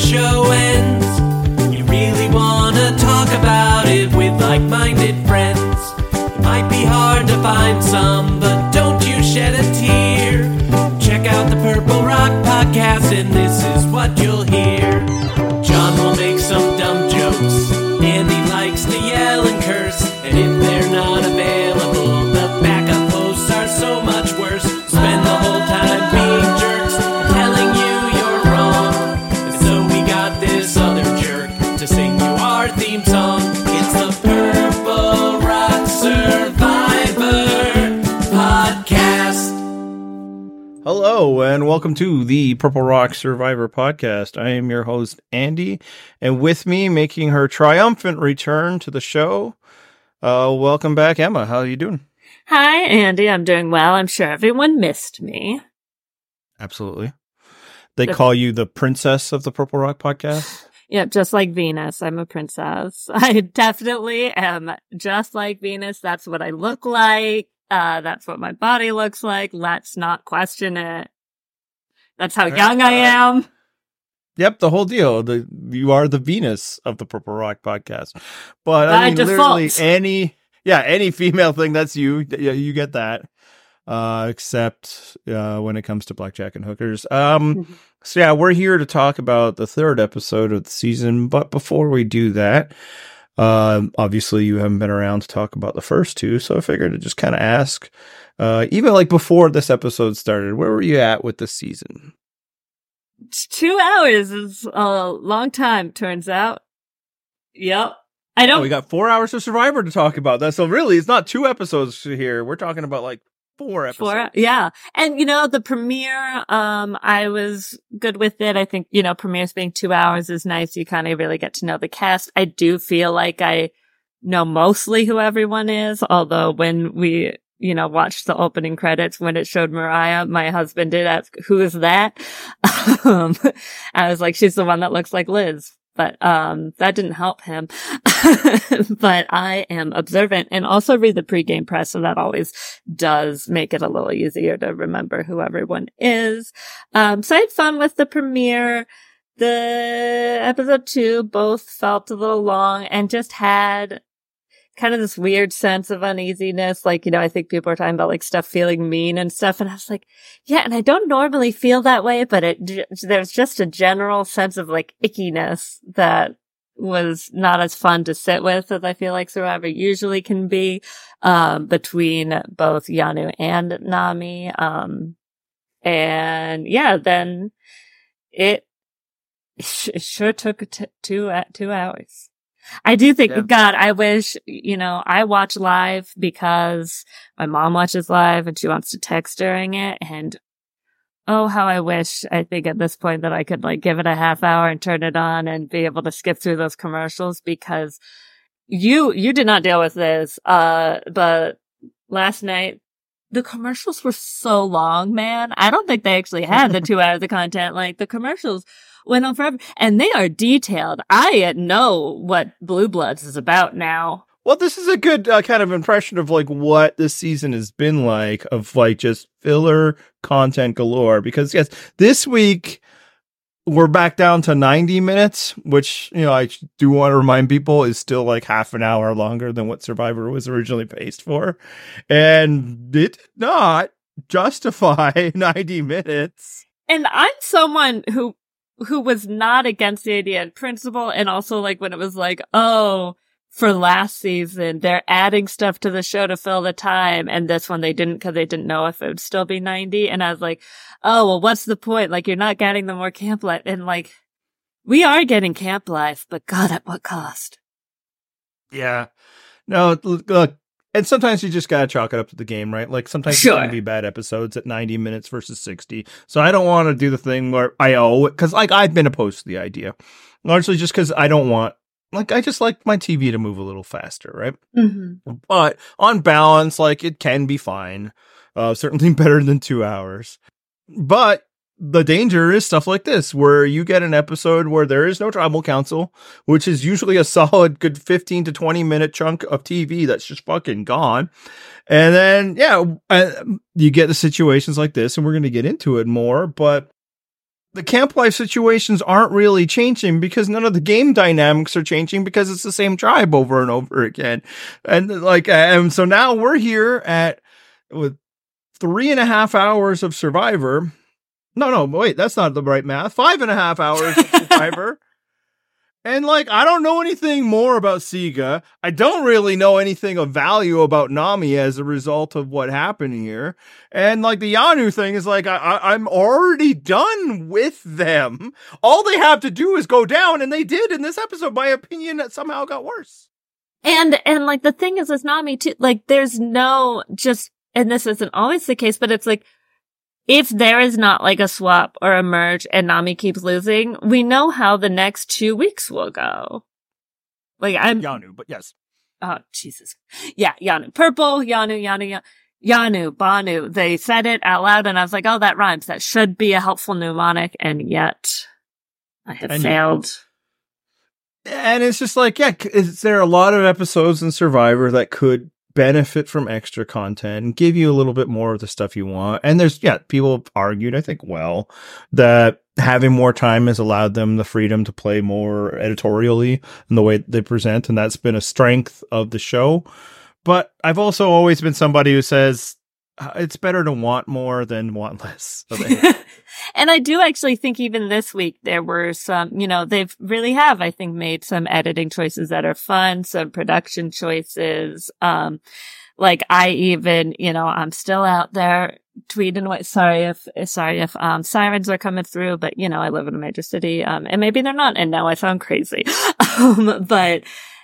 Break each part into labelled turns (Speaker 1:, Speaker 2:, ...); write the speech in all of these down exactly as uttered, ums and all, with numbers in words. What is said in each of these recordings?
Speaker 1: show ends. You really want to talk about it with like-minded friends. It might be hard to find some, but don't you shed a tear. Check out the Purple Rock Podcast, and this is what you'll hear. John will make some dumb jokes, and he likes to yell and curse. And if they're not available, the backup hosts are so much worse. Spend the whole time being jerks, telling you you're wrong. And so we got this other jerk to sing you our theme song. It's the Purple Rock Survivor Podcast.
Speaker 2: Hello, and welcome to the Purple Rock Survivor Podcast. I am your host, Andy, and with me, making her triumphant return to the show, uh, welcome back, Emma. How are you doing?
Speaker 3: Hi, Andy. I'm doing well. I'm sure everyone missed me.
Speaker 2: Absolutely. They
Speaker 3: The-
Speaker 2: call you the princess of the Purple Rock Podcast?
Speaker 3: Yep, just like Venus. I'm a princess. I definitely am just like Venus. That's what I look like. Uh, that's what my body looks like. Let's not question it. That's how young I am.
Speaker 2: Yep, the whole deal. The You are the Venus of the Purple Rock Podcast. But
Speaker 3: By
Speaker 2: I mean,
Speaker 3: default.
Speaker 2: literally any, yeah, any female thing, that's you. Yeah, you get that. Uh, except uh, when it comes to blackjack and hookers. Um, so yeah, we're here to talk about the third episode of the season. But before we do that, um, obviously you haven't been around to talk about the first two, so I figured to just kind of ask, uh, even like before this episode started, where were you at with the season?
Speaker 3: Two hours is a long time, turns out. Yep. I
Speaker 2: Oh,
Speaker 3: don't.
Speaker 2: we got four hours of Survivor to talk about. That so really, it's not two episodes here. We're talking about like four episodes.
Speaker 3: For, yeah. And, you know, the premiere, um, I was good with it. I think, you know, premieres being two hours is nice. You kind of really get to know the cast. I do feel like I know mostly who everyone is, although when we, you know, watched the opening credits, when it showed Mariah, my husband did ask, who is that? um, I was like, she's the one that looks like Liz. But, um, that didn't help him. But I am observant and also read the pregame press. So that always does make it a little easier to remember who everyone is. Um, so I had fun with the premiere. The episode two both felt a little long and just had kind of this weird sense of uneasiness. Like, you know, I think people are talking about like stuff feeling mean and stuff. And I was like, yeah, and I don't normally feel that way, but it, there's just a general sense of like ickiness that was not as fun to sit with as I feel like Survivor usually can be, um, between both Yanu and Nami. Um, and yeah, then it, it sure took t- two, uh, two hours. I do think,
Speaker 2: Yeah.
Speaker 3: God, I wish, you know, I watch live because my mom watches live and she wants to text during it. And oh, how I wish, I think at this point that I could like give it a half hour and turn it on and be able to skip through those commercials because you, you did not deal with this. Uh, but last night, the commercials were so long, man. I don't think they actually had the two hours of content. Like the commercials went on forever and they are detailed. I know what Blue Bloods is about now.
Speaker 2: Well, this is a good uh, kind of impression of like what this season has been like, of like just filler content galore. Because yes, this week we're back down to ninety minutes, which, you know, I do want to remind people is still like half an hour longer than what Survivor was originally paced for. And it did not justify ninety minutes.
Speaker 3: And I'm someone who, who was not against the idea in principle. And also like when it was like, oh, for last season, they're adding stuff to the show to fill the time. And this one they didn't because they didn't know if it would still be ninety. And I was like, oh, well, what's the point? Like, you're not getting the more camp life. And like, we are getting camp life, but God, at what cost?
Speaker 2: Yeah. No, look, and sometimes you just got to chalk it up to the game, right? Like sometimes
Speaker 3: Sure.
Speaker 2: it's going to be bad episodes at ninety minutes versus sixty. So I don't want to do the thing where I owe it, because like I've been opposed to the idea. Largely just because I don't want, like, I just like my T V to move a little faster, right?
Speaker 3: Mm-hmm.
Speaker 2: But on balance, like, it can be fine. Uh, certainly better than two hours. But the danger is stuff like this, where you get an episode where there is no tribal council, which is usually a solid good fifteen to twenty minute chunk of T V that's just fucking gone. And then, yeah, uh, you get the situations like this, and we're going to get into it more, but the camp life situations aren't really changing because none of the game dynamics are changing because it's the same tribe over and over again. And like, and so now we're here at with three and a half hours of Survivor. No, no, wait, that's not the right math. Five and a half hours of Survivor. And like, I don't know anything more about Siga. I don't really know anything of value about Nami as a result of what happened here. And like the Yanu thing is like, I, I, I'm already done with them. All they have to do is go down, and they did in this episode. My opinion, that somehow got worse.
Speaker 3: And, and like the thing is with Nami too, like there's no just, and this isn't always the case, but it's like, if there is not like a swap or a merge and Nami keeps losing, we know how the next two weeks will go. Like I'm
Speaker 2: Yanu, but yes.
Speaker 3: Oh, Jesus. Yeah, Yanu. Purple, Yanu, Yanu, Yanu, Yanu, Banu. They said it out loud and I was like, oh, that rhymes. That should be a helpful mnemonic. And yet I have
Speaker 2: and
Speaker 3: failed.
Speaker 2: And it's just like, yeah, is there a lot of episodes in Survivor that could benefit from extra content and give you a little bit more of the stuff you want? And there's, yeah, people have argued, I think, well, that having more time has allowed them the freedom to play more editorially in the way they present. And that's been a strength of the show. But I've also always been somebody who says it's better to want more than want less of it.
Speaker 3: And I do actually think even this week there were some, you know, they've really have, I think, made some editing choices that are fun, some production choices. Um, like I even, you know, I'm still out there tweeting away. Sorry if, sorry if, um, sirens are coming through, but you know, I live in a major city. Um, and maybe they're not. And now I sound crazy. um, but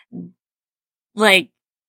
Speaker 3: like,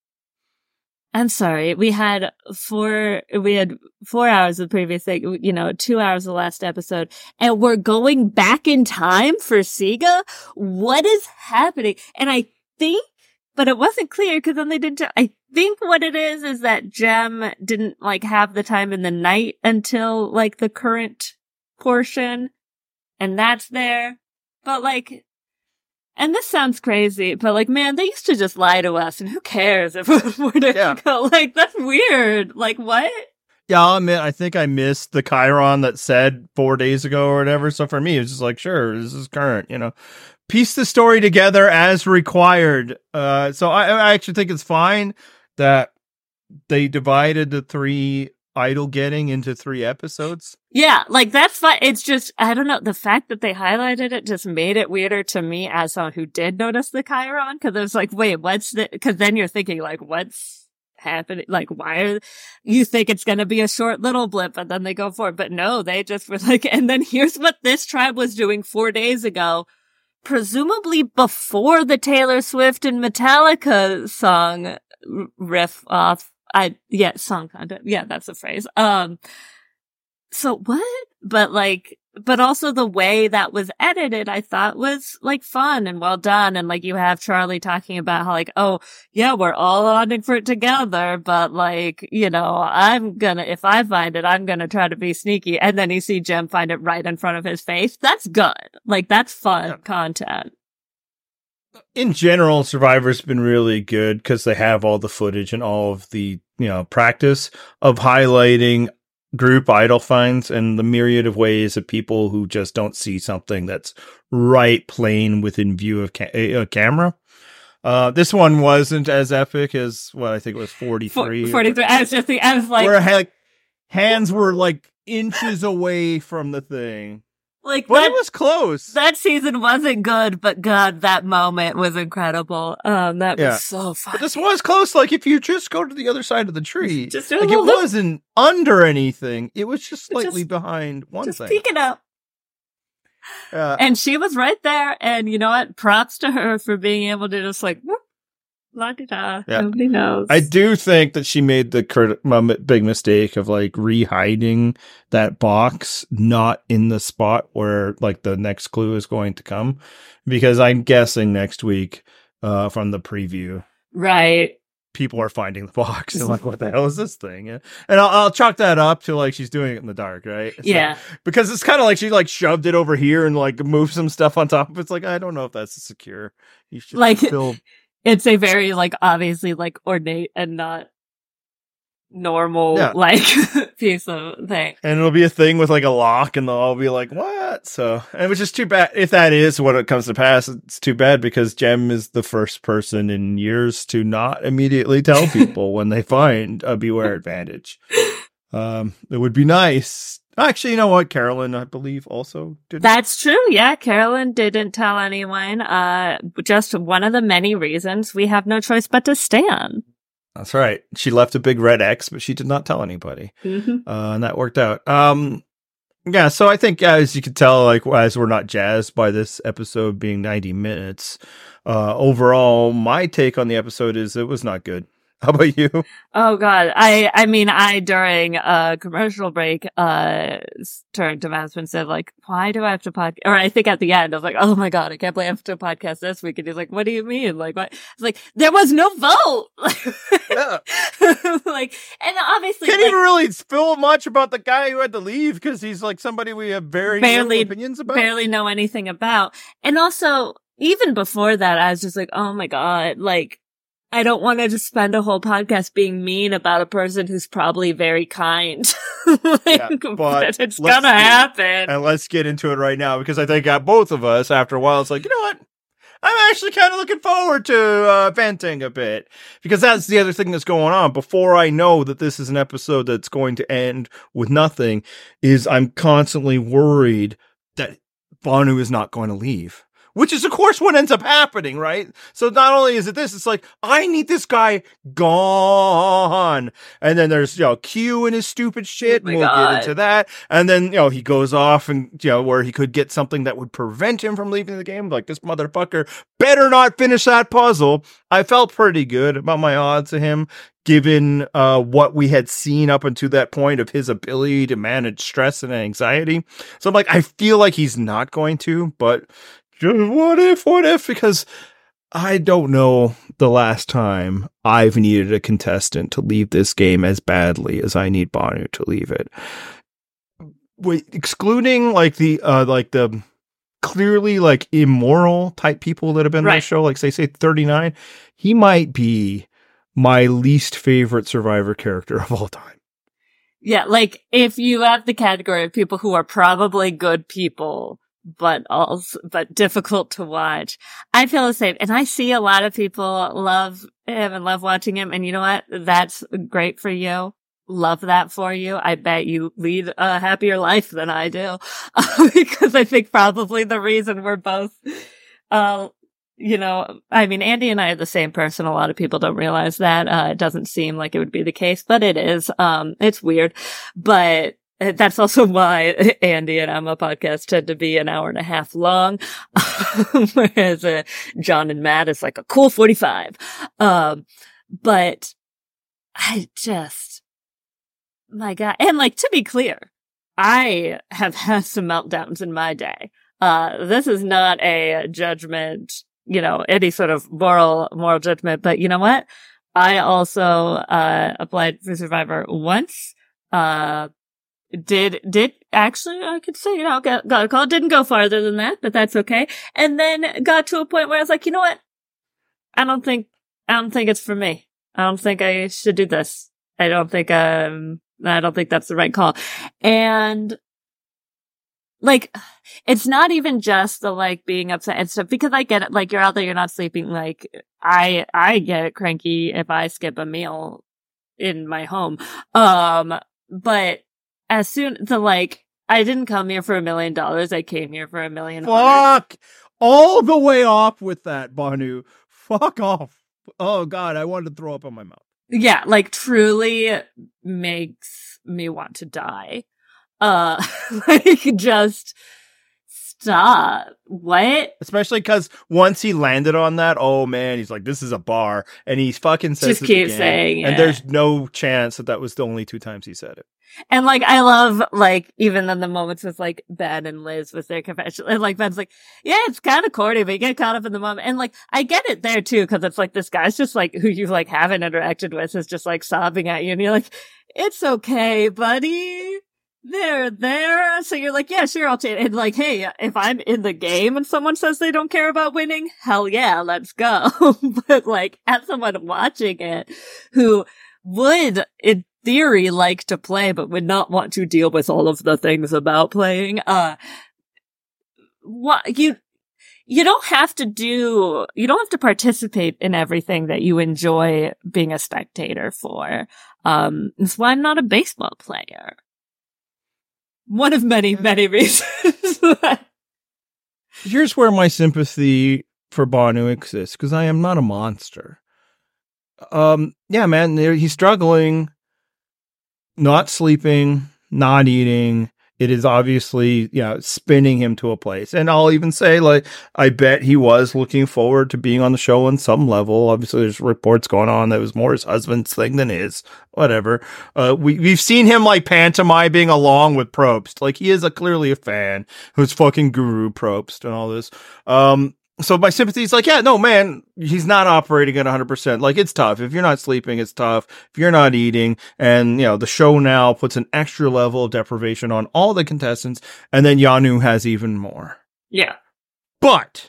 Speaker 3: I'm sorry. We had four, we had four hours of previous thing, you know, two hours of the last episode, and we're going back in time for Siga. What is happening? And I think, but it wasn't clear because then they didn't, t- I think what it is is that Jem didn't like have the time in the night until like the current portion, and that's there. But like, and this sounds crazy, but like, man, they used to just lie to us, and who cares if we're to
Speaker 2: Yeah.
Speaker 3: go? Like, that's weird. Like, what?
Speaker 2: Yeah, I'll admit, I think I missed the Chiron that said four days ago or whatever. So for me, it's just like, sure, this is current, you know. Piece the story together as required. Uh, so I, I actually think it's fine that they divided the three idol getting into three episodes.
Speaker 3: Yeah, like that's fine. It's just, I don't know. The fact that they highlighted it just made it weirder to me as someone who did notice the Chiron. Cause it was like, wait, what's the, cause then you're thinking like, what's happening? Like, why are you think it's going to be a short little blip and then they go for it? But no, they just were like, and then here's what this tribe was doing four days ago, presumably before the Taylor Swift and Metallica song riff off. I, yeah, song content. Yeah, that's the phrase. Um, so what? But like, but also the way that was edited, I thought was like fun and well done. And like you have Charlie talking about how like, oh yeah, we're all on for it together, but like, you know, I'm gonna, if I find it, I'm gonna try to be sneaky. And then you see Jem find it right in front of his face. That's good. Like that's fun yeah. content.
Speaker 2: In general, Survivor's been really good because they have all the footage and all of the, you know, practice of highlighting group idol finds and the myriad of ways that people who just don't see something that's right plain within view of ca- a camera. Uh, this one wasn't as epic as what I think it was forty-three.
Speaker 3: forty-three. I was just thinking, I was like,
Speaker 2: where like hands were like inches away from the thing.
Speaker 3: Like
Speaker 2: but
Speaker 3: that,
Speaker 2: it was close.
Speaker 3: That season wasn't good, but God, that moment was incredible. Um, that
Speaker 2: yeah.
Speaker 3: was so fun.
Speaker 2: But this was close. Like if you just go to the other side of the tree,
Speaker 3: just
Speaker 2: like it look. wasn't under anything. It was just slightly just, behind one
Speaker 3: just
Speaker 2: thing.
Speaker 3: Just peeking up.
Speaker 2: Uh,
Speaker 3: and she was right there. And you know what? Props to her for being able to just like, whoop, la-di-da. Yeah. Nobody knows.
Speaker 2: I do think that she made the crit- big mistake of like re-hiding that box, not in the spot where like the next clue is going to come, because I'm guessing next week, uh, from the preview,
Speaker 3: right,
Speaker 2: people are finding the box and like, what the hell is this thing? And I'll, I'll chalk that up to like she's doing it in the dark, right? So,
Speaker 3: yeah,
Speaker 2: because it's kind of like she like shoved it over here and like moved some stuff on top. It's like I don't know if that's secure. You should
Speaker 3: like
Speaker 2: still.
Speaker 3: It's a very, like, obviously, like, ornate and not normal,
Speaker 2: Yeah.
Speaker 3: like, piece of thing.
Speaker 2: And it'll be a thing with like a lock, and they'll all be like, "What?" So, and which is too bad. If that is what it comes to pass, it's too bad because Jem is the first person in years to not immediately tell people when they find a Beware Advantage. Um, it would be nice. Actually, you know what? Carolyn, I believe, also did.
Speaker 3: That's true. Yeah, Carolyn didn't tell anyone. Uh, just one of the many reasons we have no choice but to stand.
Speaker 2: That's right. She left a big red X, but she did not tell anybody.
Speaker 3: Mm-hmm.
Speaker 2: Uh, and that worked out. Um, yeah, so I think, as you can tell, like, as we're not jazzed by this episode being ninety minutes, uh, overall, my take on the episode is it was not good. How about you?
Speaker 3: Oh God. I, I mean, I, during a commercial break, uh, turned to Matt and said, like, why do I have to podcast? Or I think at the end, I was like, oh my God, I can't believe I have to podcast this week. And he's like, what do you mean? Like, what? It's like, there was no vote.
Speaker 2: Yeah.
Speaker 3: Like, and obviously,
Speaker 2: Can't
Speaker 3: like,
Speaker 2: even really spill much about the guy who had to leave because he's like somebody we have very
Speaker 3: barely,
Speaker 2: little opinions about.
Speaker 3: barely know anything about. And also, even before that, I was just like, oh my God, like, I don't want to just spend a whole podcast being mean about a person who's probably very kind. Like,
Speaker 2: Yeah,
Speaker 3: but,
Speaker 2: but
Speaker 3: it's
Speaker 2: let's
Speaker 3: gonna
Speaker 2: get-
Speaker 3: happen.
Speaker 2: And let's get into it right now because I think uh, both of us, after a while, it's like, you know what? I'm actually kind of looking forward to uh, venting a bit because that's the other thing that's going on. Before I know that this is an episode that's going to end with nothing, is I'm constantly worried that Bonu is not going to leave. Which is, of course, what ends up happening, right? So not only is it this, it's like, I need this guy gone. And then there's, you know, Q and his stupid shit.
Speaker 3: Oh my
Speaker 2: and we'll
Speaker 3: God.
Speaker 2: get into that. And then, you know, he goes off and, you know, where he could get something that would prevent him from leaving the game. Like, this motherfucker better not finish that puzzle. I felt pretty good about my odds of him, given uh, what we had seen up until that point of his ability to manage stress and anxiety. So I'm like, I feel like he's not going to, but just what if, what if? Because I don't know the last time I've needed a contestant to leave this game as badly as I need Bonu to leave it. Wait, excluding like the, uh, like the clearly like immoral type people that have been on
Speaker 3: Right.
Speaker 2: the show, like say, say thirty-nine, he might be my least favorite Survivor character of all time.
Speaker 3: Yeah, like, if you have the category of people who are probably good people, but also, but difficult to watch, I feel the same. And I see a lot of people love him and love watching him. And you know what? That's great for you. Love that for you. I bet you lead a happier life than I do. Because I think probably the reason we're both, uh, you know, I mean, Andy and I are the same person. A lot of people don't realize that. Uh, it doesn't seem like it would be the case, but it is. Um, it's weird, but that's also why Andy and Emma podcast tend to be an hour and a half long. Whereas, uh, John and Matt is like a cool forty-five. Um, but I just, my God. And like, to be clear, I have had some meltdowns in my day. Uh, this is not a judgment, you know, any sort of moral, moral judgment, but you know what? I also, uh, applied for Survivor once, uh, did, did actually, I could say, you know, got, got a call, didn't go farther than that, but that's okay. And then got to a point where I was like, you know what? I don't think, I don't think it's for me. I don't think I should do this. I don't think, um, I don't think that's the right call. And like, it's not even just the like being upset and stuff, because I get it. Like, you're out there, you're not sleeping. Like, I, I get cranky if I skip a meal in my home. Um, but as soon the like, I didn't come here for a million dollars. I came here for a million.
Speaker 2: Fuck all the way off with that, Bonu. Fuck off. Oh God, I wanted to throw up on my mouth.
Speaker 3: Yeah, like truly makes me want to die. Uh, like just stop. What?
Speaker 2: Especially because once he landed on that, oh man, he's like, this is a bar. And he fucking says
Speaker 3: Just
Speaker 2: it
Speaker 3: keep
Speaker 2: again.
Speaker 3: saying
Speaker 2: And
Speaker 3: it.
Speaker 2: there's no chance that that was the only two times he said it.
Speaker 3: And like, I love, like, even in the moments with like Ben and Liz with their confession, and like Ben's like, yeah, it's kind of corny, but you get caught up in the moment. And like, I get it there too, cause it's like this guy's just like, who you like haven't interacted with is just like sobbing at you. And you're like, it's okay, buddy. They're there. So you're like, yeah, sure, I'll take it. And like, hey, if I'm in the game and someone says they don't care about winning, hell yeah, let's go. But like, as someone watching it who would, it, theory like to play, but would not want to deal with all of the things about playing. Uh, what you, you don't have to do, you don't have to participate in everything that you enjoy being a spectator for. Um, that's why I'm not a baseball player. One of many, many reasons.
Speaker 2: Here's where my sympathy for Banu exists, because I am not a monster. Um, yeah, man, he's struggling, not sleeping, not eating. It is obviously, you know, spinning him to a place. And I'll even say, like, I bet he was looking forward to being on the show on some level. Obviously, there's reports going on that it was more his husband's thing than his. Whatever. Uh, we, we've seen him, like, pantomiming along with Probst. Like, he is a, clearly a fan who's fucking guru Probst and all this. Um, So my sympathy is like, yeah, no, man, he's not operating at one hundred percent. Like, it's tough. If you're not sleeping, it's tough. If you're not eating, and, you know, the show now puts an extra level of deprivation on all the contestants, and then Yanu has even more.
Speaker 3: Yeah.
Speaker 2: But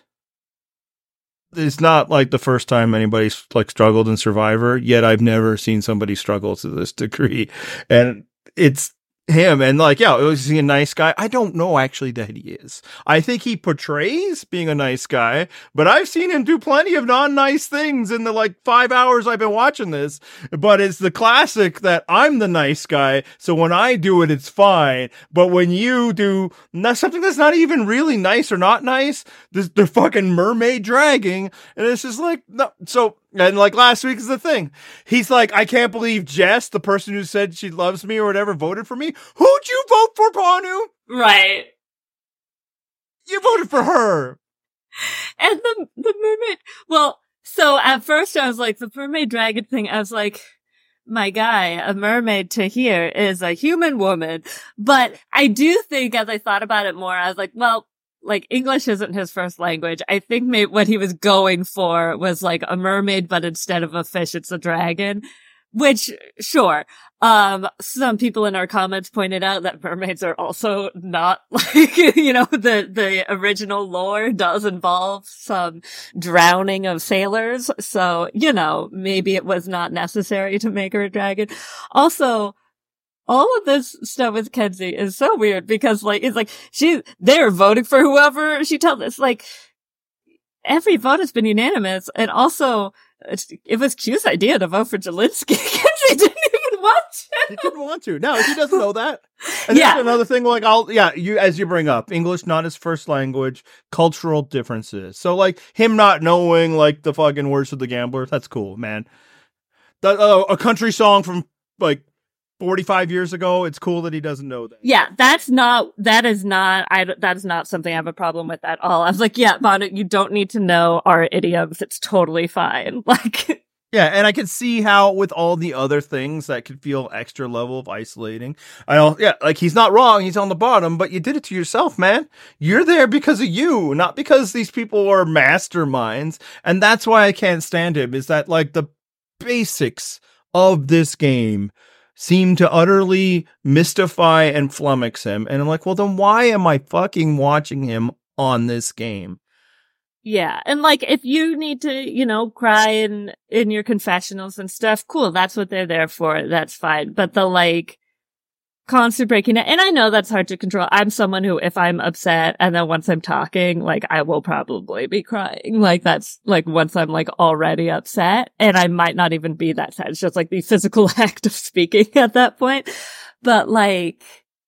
Speaker 2: it's not like the first time anybody's, like, struggled in Survivor, yet I've never seen somebody struggle to this degree. And it's him, and like, yeah, is he a nice guy? I don't know actually that he is. I think he portrays being a nice guy, but I've seen him do plenty of non-nice things in the like five hours I've been watching this. But it's the classic that I'm the nice guy, so when I do it, it's fine. But when you do not, something that's not even really nice or not nice, this, the fucking mermaid dragging, and it's just like, no. So, and like last week is the thing. He's like, I can't believe Jess, the person who said she loves me or whatever, voted for me. Who'd you vote for, Banu?
Speaker 3: Right.
Speaker 2: You voted for her.
Speaker 3: And the the mermaid, well, so at first I was like, the mermaid dragon thing, I was like, my guy, a mermaid to here is a human woman. But I do think, as I thought about it more, I was like, well, like, English isn't his first language. I think maybe what he was going for was like a mermaid, but instead of a fish, it's a dragon. Which, sure. Um, some people in our comments pointed out that mermaids are also not like, you know, the, the original lore does involve some drowning of sailors. So, you know, maybe it was not necessary to make her a dragon. Also, all of this stuff with Kenzie is so weird because, like, it's like she, they're voting for whoever she tells us. Like, every vote has been unanimous, and also it's, it was Q's idea to vote for Jelinski. Kenzie didn't even want to.
Speaker 2: He didn't want to. No, he doesn't know that. And
Speaker 3: Yeah.
Speaker 2: that's another thing. Like, I'll yeah, you as you bring up English not his first language, cultural differences. So like him not knowing like the fucking words of the gambler, that's cool, man. The, uh, a country song from like forty-five years ago, it's cool that he doesn't know that.
Speaker 3: Yeah, that's not, that is not, I, that is not something I have a problem with at all. I was like, yeah, Bonnet, you don't need to know our idioms. It's totally fine. Like,
Speaker 2: Yeah, and I can see how with all the other things that could feel extra level of isolating. I don't, yeah, like he's not wrong. He's on the bottom, but you did it to yourself, man. You're there because of you, not because these people are masterminds. And that's why I can't stand him, is that like the basics of this game seem to utterly mystify and flummox him. And I'm like, well, then why am I fucking watching him on this game?
Speaker 3: yeah. And like, if you need to, you know, cry in, in your confessionals and stuff, cool. That's what they're there for. That's fine. But the like, constant breaking it. And I know that's hard to control. I'm someone who, if I'm upset and then once I'm talking, like, I will probably be crying. Like, that's like once I'm like already upset, and I might not even be that sad. It's just like the physical act of speaking at that point. But like,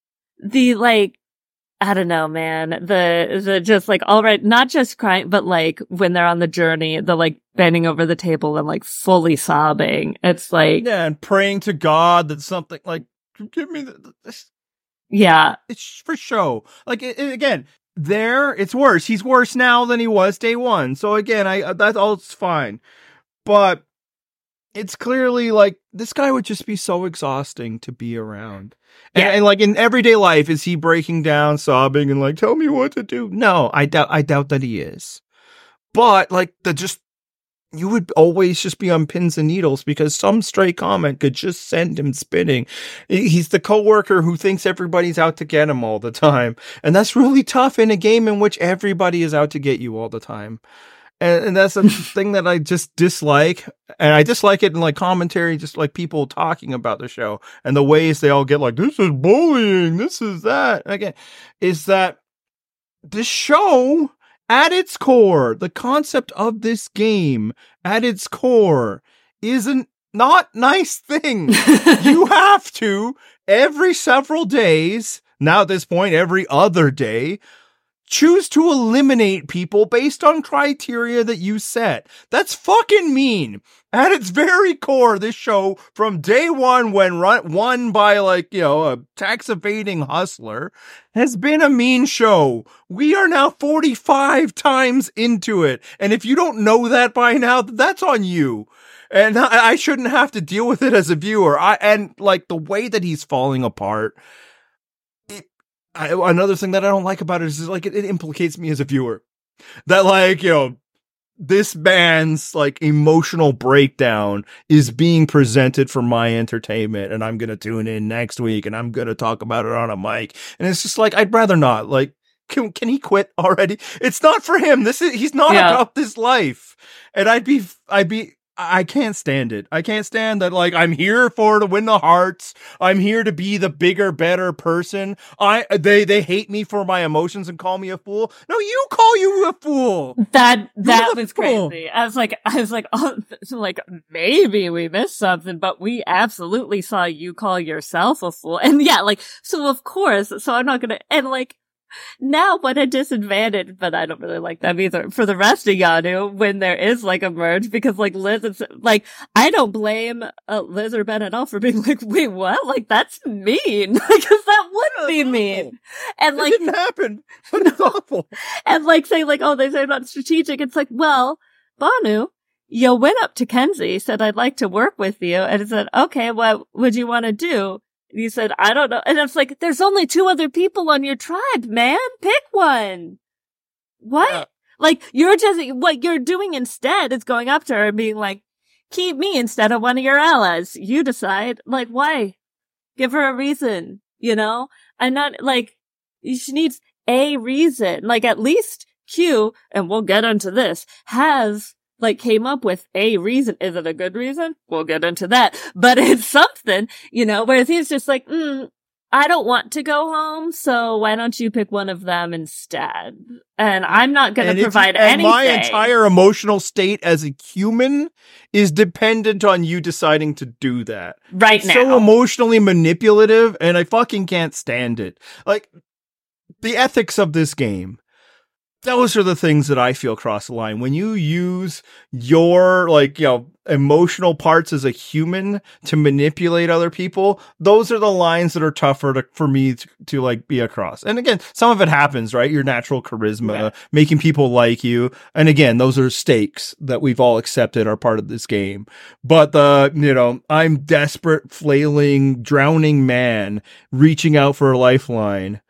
Speaker 3: the like, I don't know, man. The, the just like, all right, not just crying, but like when they're on the journey, the like bending over the table and like fully sobbing. It's like,
Speaker 2: Yeah, and praying to God that something like, give me the, this.
Speaker 3: yeah.
Speaker 2: It's for show. Like, it, it- again, there, it's worse. He's worse now than he was day one. So again, I, that's all, it's fine. But it's clearly like, this guy would just be so exhausting to be around. And,
Speaker 3: Yeah.
Speaker 2: and like in everyday life, is he breaking down, sobbing, and like, tell me what to do? No, I doubt, I doubt that he is. But like, the just, you would always just be on pins and needles because some stray comment could just send him spinning. He's the coworker who thinks everybody's out to get him all the time. And that's really tough in a game in which everybody is out to get you all the time. And, and that's the thing that I just dislike. And I dislike it in like commentary, just like people talking about the show and the ways they all get like, this is bullying, this is that. And again, is that the show at its core, the concept of this game at its core is a not nice thing. You have to every several days, now at this point, every other day, choose to eliminate people based on criteria that you set. That's fucking mean. At its very core, this show, from day one, when run, won by, like, you know, a tax evading hustler, has been a mean show. We are now forty-five times into it. And if you don't know that by now, that's on you. And I, I shouldn't have to deal with it as a viewer. I, and like the way that he's falling apart. I, another thing that I don't like about it is like it, it implicates me as a viewer that like, you know, this man's like emotional breakdown is being presented for my entertainment, and I'm going to tune in next week and I'm going to talk about it on a mic. And it's just like, I'd rather not. Like, can, can he quit already? It's not for him. This is, he's not yeah. about this life. And I'd be, I'd be, I can't stand it. I can't stand that. Like, I'm here for to win the hearts. I'm here to be the bigger, better person. I they they hate me for my emotions and call me a fool. No, you call you a fool.
Speaker 3: That that was fool. Crazy. I was like, I was like, oh, like maybe we missed something, but we absolutely saw you call yourself a fool. And yeah, like so of course. So I'm not gonna and like. Now, what a disadvantage, but I don't really like that either, for the rest of Yanu when there is like a merge, because like Liz, it's, like, I don't blame uh, Liz or Ben at all for being like, wait, what? Like, that's mean. Because that would be mean. And like,
Speaker 2: it didn't happen. But it's awful.
Speaker 3: And like, say like, oh, they say not strategic. It's like, well, Banu, you went up to Kenzie, said, I'd like to work with you. And it said, okay, what would you want to do? And he said, I don't know. And I was like, there's only two other people on your tribe, man. Pick one. What? Yeah. Like, you're just, what you're doing instead is going up to her and being like, keep me instead of one of your allies. You decide. Like, why? Give her a reason, you know? I'm not, like, she needs a reason. Like, at least Q, and we'll get into this, has like came up with a reason. Is it a good reason? We'll get into that. But it's something, you know, whereas he's just like, mm, I don't want to go home, so why don't you pick one of them instead? And I'm not going to provide
Speaker 2: and
Speaker 3: anything.
Speaker 2: My entire emotional state as a human is dependent on you deciding to do that.
Speaker 3: Right now.
Speaker 2: So emotionally manipulative, and I fucking can't stand it. Like, the ethics of this game. Those are the things that I feel cross the line. When you use your, like, you know, emotional parts as a human to manipulate other people, those are the lines that are tougher to, for me to, to, like, be across. And again, some of it happens, right? Your natural charisma, yeah. making people like you. And again, those are stakes that we've all accepted are part of this game. But the, you know, I'm desperate, flailing, drowning man reaching out for a lifeline.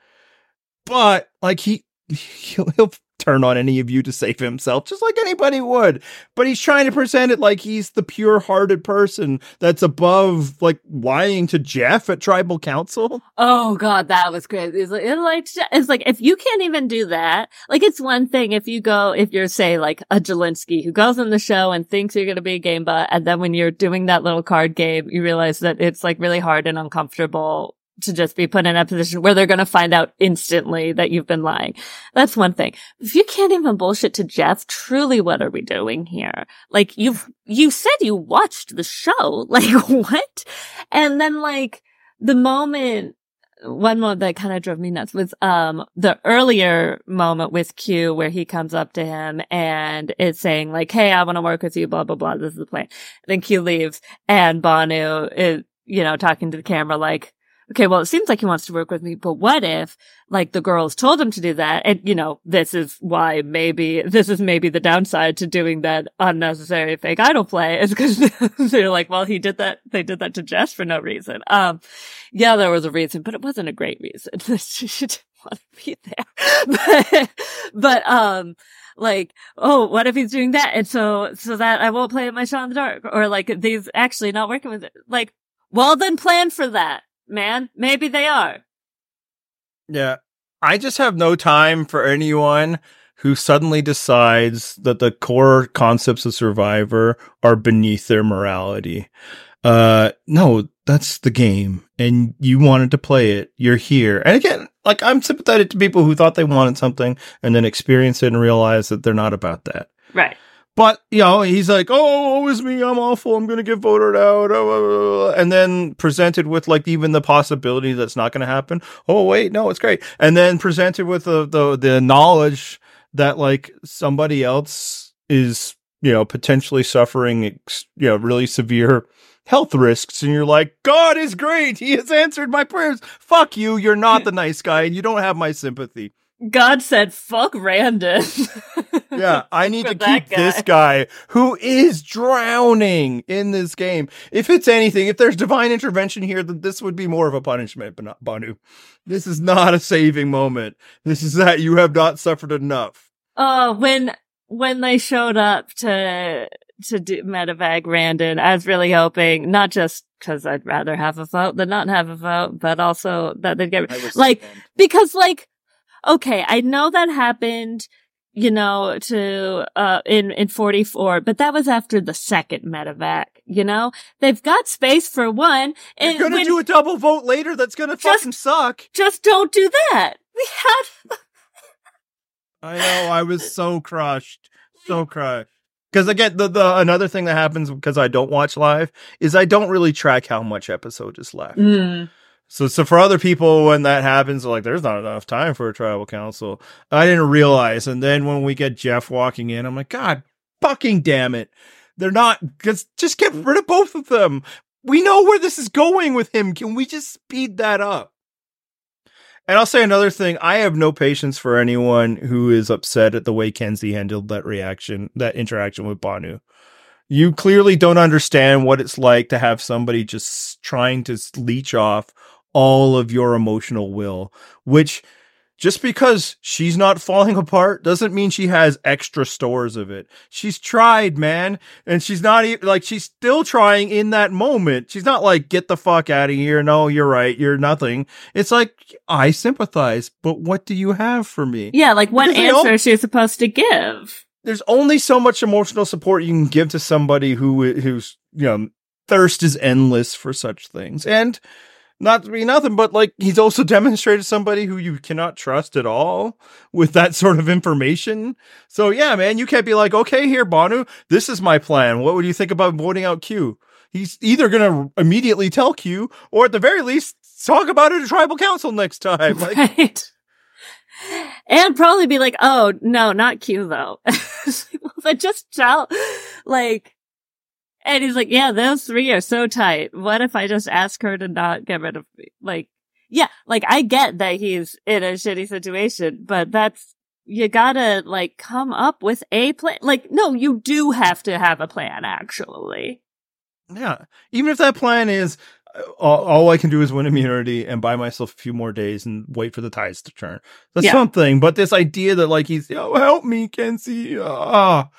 Speaker 2: But, like, he, He'll, he'll turn on any of you to save himself, just like anybody would. But he's trying to present it like he's the pure-hearted person that's above, like, lying to Jeff at Tribal Council.
Speaker 3: Oh, God, that was crazy. It's like, it's like, it's like, if you can't even do that, like, it's one thing if you go, if you're, say, like, a Jelinski who goes on the show and thinks you're going to be a game bot, and then when you're doing that little card game, you realize that it's, like, really hard and uncomfortable to just be put in a position where they're going to find out instantly that you've been lying. That's one thing. If you can't even bullshit to Jeff, truly what are we doing here? Like, you've, you said you watched the show. Like, what? And then, like, the moment, one moment that kind of drove me nuts was, um, the earlier moment with Q where he comes up to him and is saying, like, hey, I want to work with you, blah, blah, blah. This is the plan. Then Q leaves and Banu is, you know, talking to the camera like, okay, well, it seems like he wants to work with me, but what if, like, the girls told him to do that? And, you know, this is why maybe, this is maybe the downside to doing that unnecessary fake idol play, is because they're like, well, he did that, they did that to Jess for no reason. Um, yeah, there was a reason, but it wasn't a great reason. She didn't want to be there. but, but, um, like, oh, what if he's doing that? And so, so that I won't play my shot in the dark, or like, these actually not working with it. Like, well, then plan for that. Man, maybe they are.
Speaker 2: Yeah. I just have no time for anyone who suddenly decides that the core concepts of Survivor are beneath their morality. Uh, no, that's the game, and you wanted to play it. You're here. And again, like, I'm sympathetic to people who thought they wanted something and then experience it and realize that they're not about that.
Speaker 3: Right.
Speaker 2: But, you know, he's like, oh, woe is me, I'm awful, I'm going to get voted out. Oh, and then presented with, like, even the possibility that's not going to happen. Oh, wait, no, it's great. And then presented with the, the, the knowledge that, like, somebody else is, you know, potentially suffering, you know, really severe health risks. And you're like, God is great. He has answered my prayers. Fuck you. You're not the nice guy, and you don't have my sympathy.
Speaker 3: God said, fuck Randon.
Speaker 2: Yeah, I need to
Speaker 3: that
Speaker 2: keep
Speaker 3: guy.
Speaker 2: this guy who is drowning in this game. If it's anything, if there's divine intervention here, then this would be more of a punishment, but not Banu. This is not a saving moment. This is that you have not suffered enough.
Speaker 3: Oh, when when they showed up to to do medevac Randon, I was really hoping, not just because I'd rather have a vote than not have a vote, but also that they'd get, like, because, like, okay, I know that happened, you know, to, uh, in, in forty-four, but that was after the second medevac, you know? They've got space for one. And
Speaker 2: You're gonna
Speaker 3: when-
Speaker 2: do a double vote later that's gonna
Speaker 3: Just-
Speaker 2: fucking suck.
Speaker 3: Just don't do that. We had,
Speaker 2: I know, I was so crushed. So crushed. Because again, the, the another thing that happens because I don't watch live is I don't really track how much episode is left.
Speaker 3: Mm.
Speaker 2: So, so for other people, when that happens, like, there's not enough time for a tribal council. I didn't realize. And then when we get Jeff walking in, I'm like, God fucking damn it. They're not, just, just get rid of both of them. We know where this is going with him. Can we just speed that up? And I'll say another thing. I have no patience for anyone who is upset at the way Kenzie handled that reaction, that interaction with Banu. You clearly don't understand what it's like to have somebody just trying to leech off all of your emotional will, which just because she's not falling apart doesn't mean she has extra stores of it. She's tried, man. And she's not even like, she's still trying in that moment. She's not like, get the fuck out of here. No, you're right. You're nothing. It's like, I sympathize, but what do you have for me?
Speaker 3: yeah, like, what
Speaker 2: Because they
Speaker 3: answer
Speaker 2: all-
Speaker 3: is she supposed to give?
Speaker 2: There's only so much emotional support you can give to somebody who, who's, you know, thirst is endless for such things. And not to be nothing, but like, he's also demonstrated somebody who you cannot trust at all with that sort of information. So yeah, man, you can't be like, okay, here, Banu, this is my plan. What would you think about voting out Q? He's either going to immediately tell Q, or at the very least, talk about it at tribal council next time. Like,
Speaker 3: Right. And probably be like, oh, no, not Q, though. Well, then just tell, like, and he's like, yeah, those three are so tight. What if I just ask her to not get rid of me? Like, yeah, like, I get that he's in a shitty situation, but that's, you gotta, like, come up with a plan. Like, no, you do have to have a plan, actually.
Speaker 2: yeah, even if that plan is, all, all I can do is win immunity and buy myself a few more days and wait for the tides to turn. That's
Speaker 3: Yeah.
Speaker 2: something. But this idea that like he's, oh, help me, Kenzie. Ah,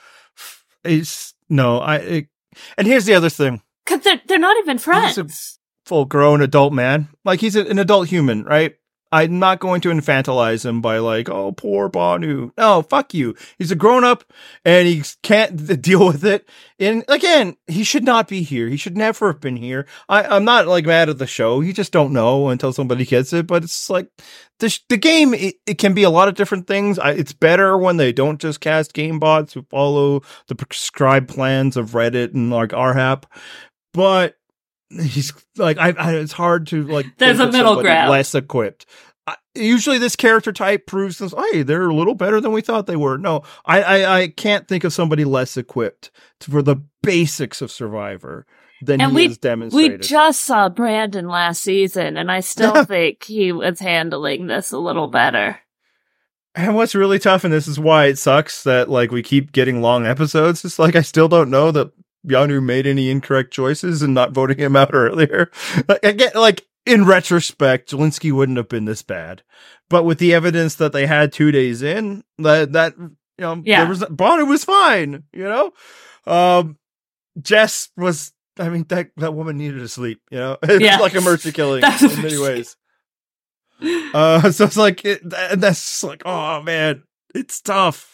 Speaker 2: it's no. I it, and here's the other thing:
Speaker 3: Cause they're, they're not even friends.
Speaker 2: He's full grown adult man. Like he's a, an adult human, right? I'm not going to infantilize him by like, oh, poor Banu. No, fuck you. He's a grown up and he can't th- deal with it. And again, he should not be here. He should never have been here. I, I'm not like mad at the show. You just don't know until somebody gets it. But it's like the, sh- the game, it, it can be a lot of different things. I, it's better when they don't just cast game bots who follow the prescribed plans of Reddit and like R HAP. But he's like, I, I, it's hard to like,
Speaker 3: There's
Speaker 2: think
Speaker 3: a
Speaker 2: of
Speaker 3: middle
Speaker 2: somebody
Speaker 3: ground.
Speaker 2: less equipped. I, usually this character type proves this, hey, they're a little better than we thought they were. No, I, I, I can't think of somebody less equipped to, for the basics of Survivor than
Speaker 3: And
Speaker 2: he
Speaker 3: we,
Speaker 2: has demonstrated.
Speaker 3: we just saw Brandon last season, and I still think he was handling this a little better.
Speaker 2: And what's really tough, and this is why it sucks that like we keep getting long episodes. It's like I still don't know that Yanu made any incorrect choices and not voting him out earlier. Like, again, like in retrospect, Jelinski wouldn't have been this bad, but with the evidence that they had two days in, that that you know,
Speaker 3: Yeah.
Speaker 2: there was Bonner was fine. You know, um, Jess was. I mean, that that woman needed to sleep. You know, it's
Speaker 3: Yeah.
Speaker 2: like a mercy killing
Speaker 3: That's
Speaker 2: in
Speaker 3: a
Speaker 2: many
Speaker 3: mercy.
Speaker 2: ways. Uh, so it's like it, that, that's just like, oh man. it's tough.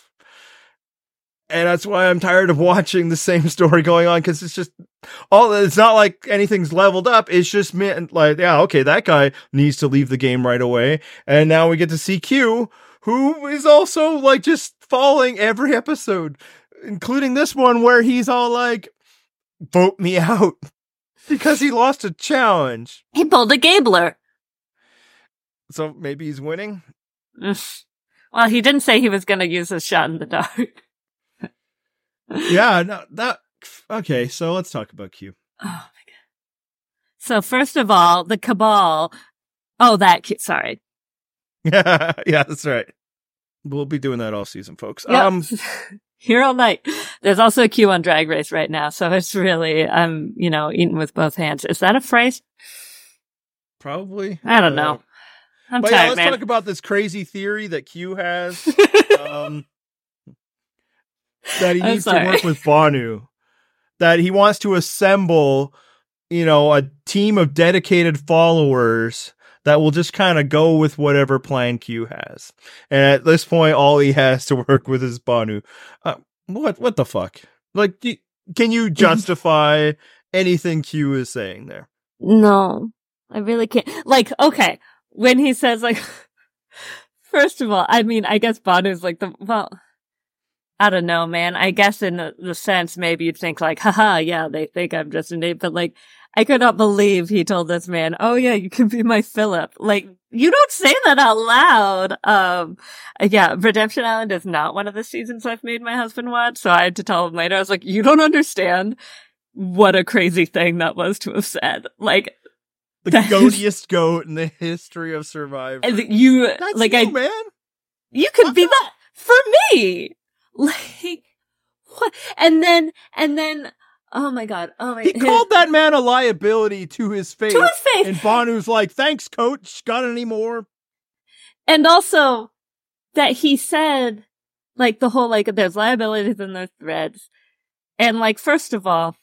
Speaker 2: And that's why I'm tired of watching the same story going on, because it's just all. It's not like anything's leveled up. It's just meant like, yeah, okay, that guy needs to leave the game right away, and now we get to see Q, who is also like just falling every episode, including this one where he's all like, "Vote me out," because he lost a challenge.
Speaker 3: He pulled a Gabler.
Speaker 2: So maybe he's winning.
Speaker 3: Well, he didn't say he was going to use his shot in the dark.
Speaker 2: Yeah, no, that okay. So let's talk about Q.
Speaker 3: Oh my god! So first of all, the Cabal. Oh, that Q. Sorry.
Speaker 2: Yeah, yeah, that's right. We'll be doing that all season, folks.
Speaker 3: Yep.
Speaker 2: Um,
Speaker 3: here all night. There's also a Q on Drag Race right now, so it's really I'm you know eating with both hands. Is that a phrase?
Speaker 2: Probably.
Speaker 3: I don't know. I'm
Speaker 2: but
Speaker 3: tired,
Speaker 2: yeah, let's
Speaker 3: man.
Speaker 2: talk about this crazy theory that Q has. um. That he needs to work with Banu, that he wants to assemble, you know, a team of dedicated followers that will just kind of go with whatever plan Q has. And at this point, all he has to work with is Banu. Uh, what, what the fuck? Like, can you justify anything Q is saying there?
Speaker 3: No, I really can't. Like, okay, when he says, like, first of all, I mean, I guess Banu's like the, well, I don't know, man. I guess in the, the sense, maybe you'd think like, haha, yeah, they think I'm just an ape, but like, I could not believe he told this man, oh yeah, you can be my Philip. Like, you don't say that out loud. Um, yeah, Redemption Island is not one of the seasons I've made my husband watch, so I had to tell him later. I was like, you don't understand what a crazy thing that was to have said. Like,
Speaker 2: the goatiest goat in the history of Survivor.
Speaker 3: You,
Speaker 2: That's
Speaker 3: like,
Speaker 2: you,
Speaker 3: I,
Speaker 2: man.
Speaker 3: You could
Speaker 2: I'm
Speaker 3: be
Speaker 2: not-
Speaker 3: that for me. Like, what? And then, and then, oh my god, oh my
Speaker 2: He
Speaker 3: his,
Speaker 2: called that man a liability to his face.
Speaker 3: to his face.
Speaker 2: And Banu's like, thanks, coach. Got any more?
Speaker 3: And also, that he said, like, the whole, like, there's liabilities in those threads. And, like, first of all,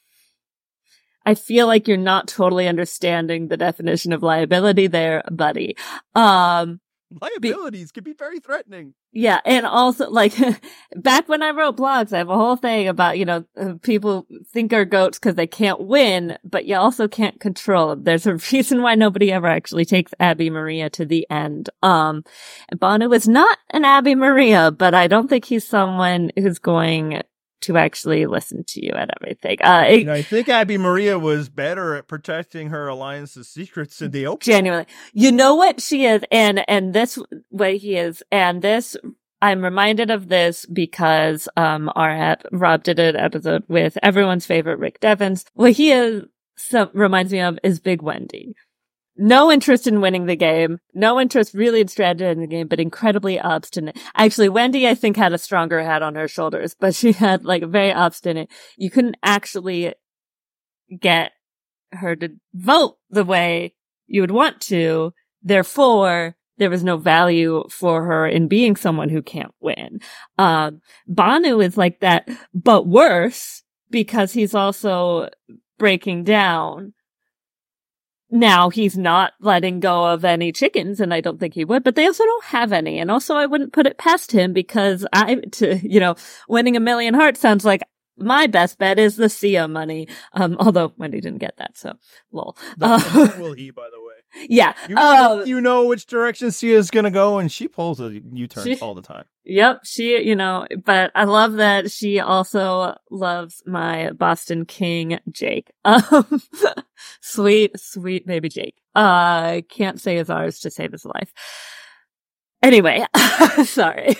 Speaker 3: I feel like you're not totally understanding the definition of liability there, buddy. Um,
Speaker 2: Liabilities be- can be very threatening.
Speaker 3: Yeah, and also, like, back when I wrote blogs, I have a whole thing about, you know, people think are goats because they can't win, but you also can't control them. There's a reason why nobody ever actually takes Abby Maria to the end. Um, Banu is not an Abby Maria, but I don't think he's someone who's going to actually listen to you at everything. Uh, it,
Speaker 2: you know, I think Abby Maria was better at protecting her alliance's secrets in the open.
Speaker 3: Genuinely. You know what she is, and, and this way he is, and this, I'm reminded of this because, um, our app, Rob did an episode with everyone's favorite Rick Devens. What he is, so, reminds me of is Big Wendy. No interest in winning the game. No interest really in strategy in the game, but incredibly obstinate. Actually, Wendy, I think, had a stronger head on her shoulders, but she had, like, very obstinate. You couldn't actually get her to vote the way you would want to. Therefore, there was no value for her in being someone who can't win. Um, Banu is like that, but worse, because he's also breaking down. Now, he's not letting go of any chickens, and I don't think he would, but they also don't have any. And also, I wouldn't put it past him because I, to, you know, winning a million hearts sounds like my best bet is the Sia money. Um, although Wendy didn't get that, so, lol.
Speaker 2: Uh, will he, by the way?
Speaker 3: Yeah.
Speaker 2: You,
Speaker 3: uh,
Speaker 2: you know which direction Sia is going to go, and she pulls a U-turn
Speaker 3: she,
Speaker 2: all the time.
Speaker 3: Yep, she, you know, but I love that she also loves my Boston King, Jake. Um, sweet, sweet baby Jake. Uh, can't say his ours to save his life. Anyway, sorry.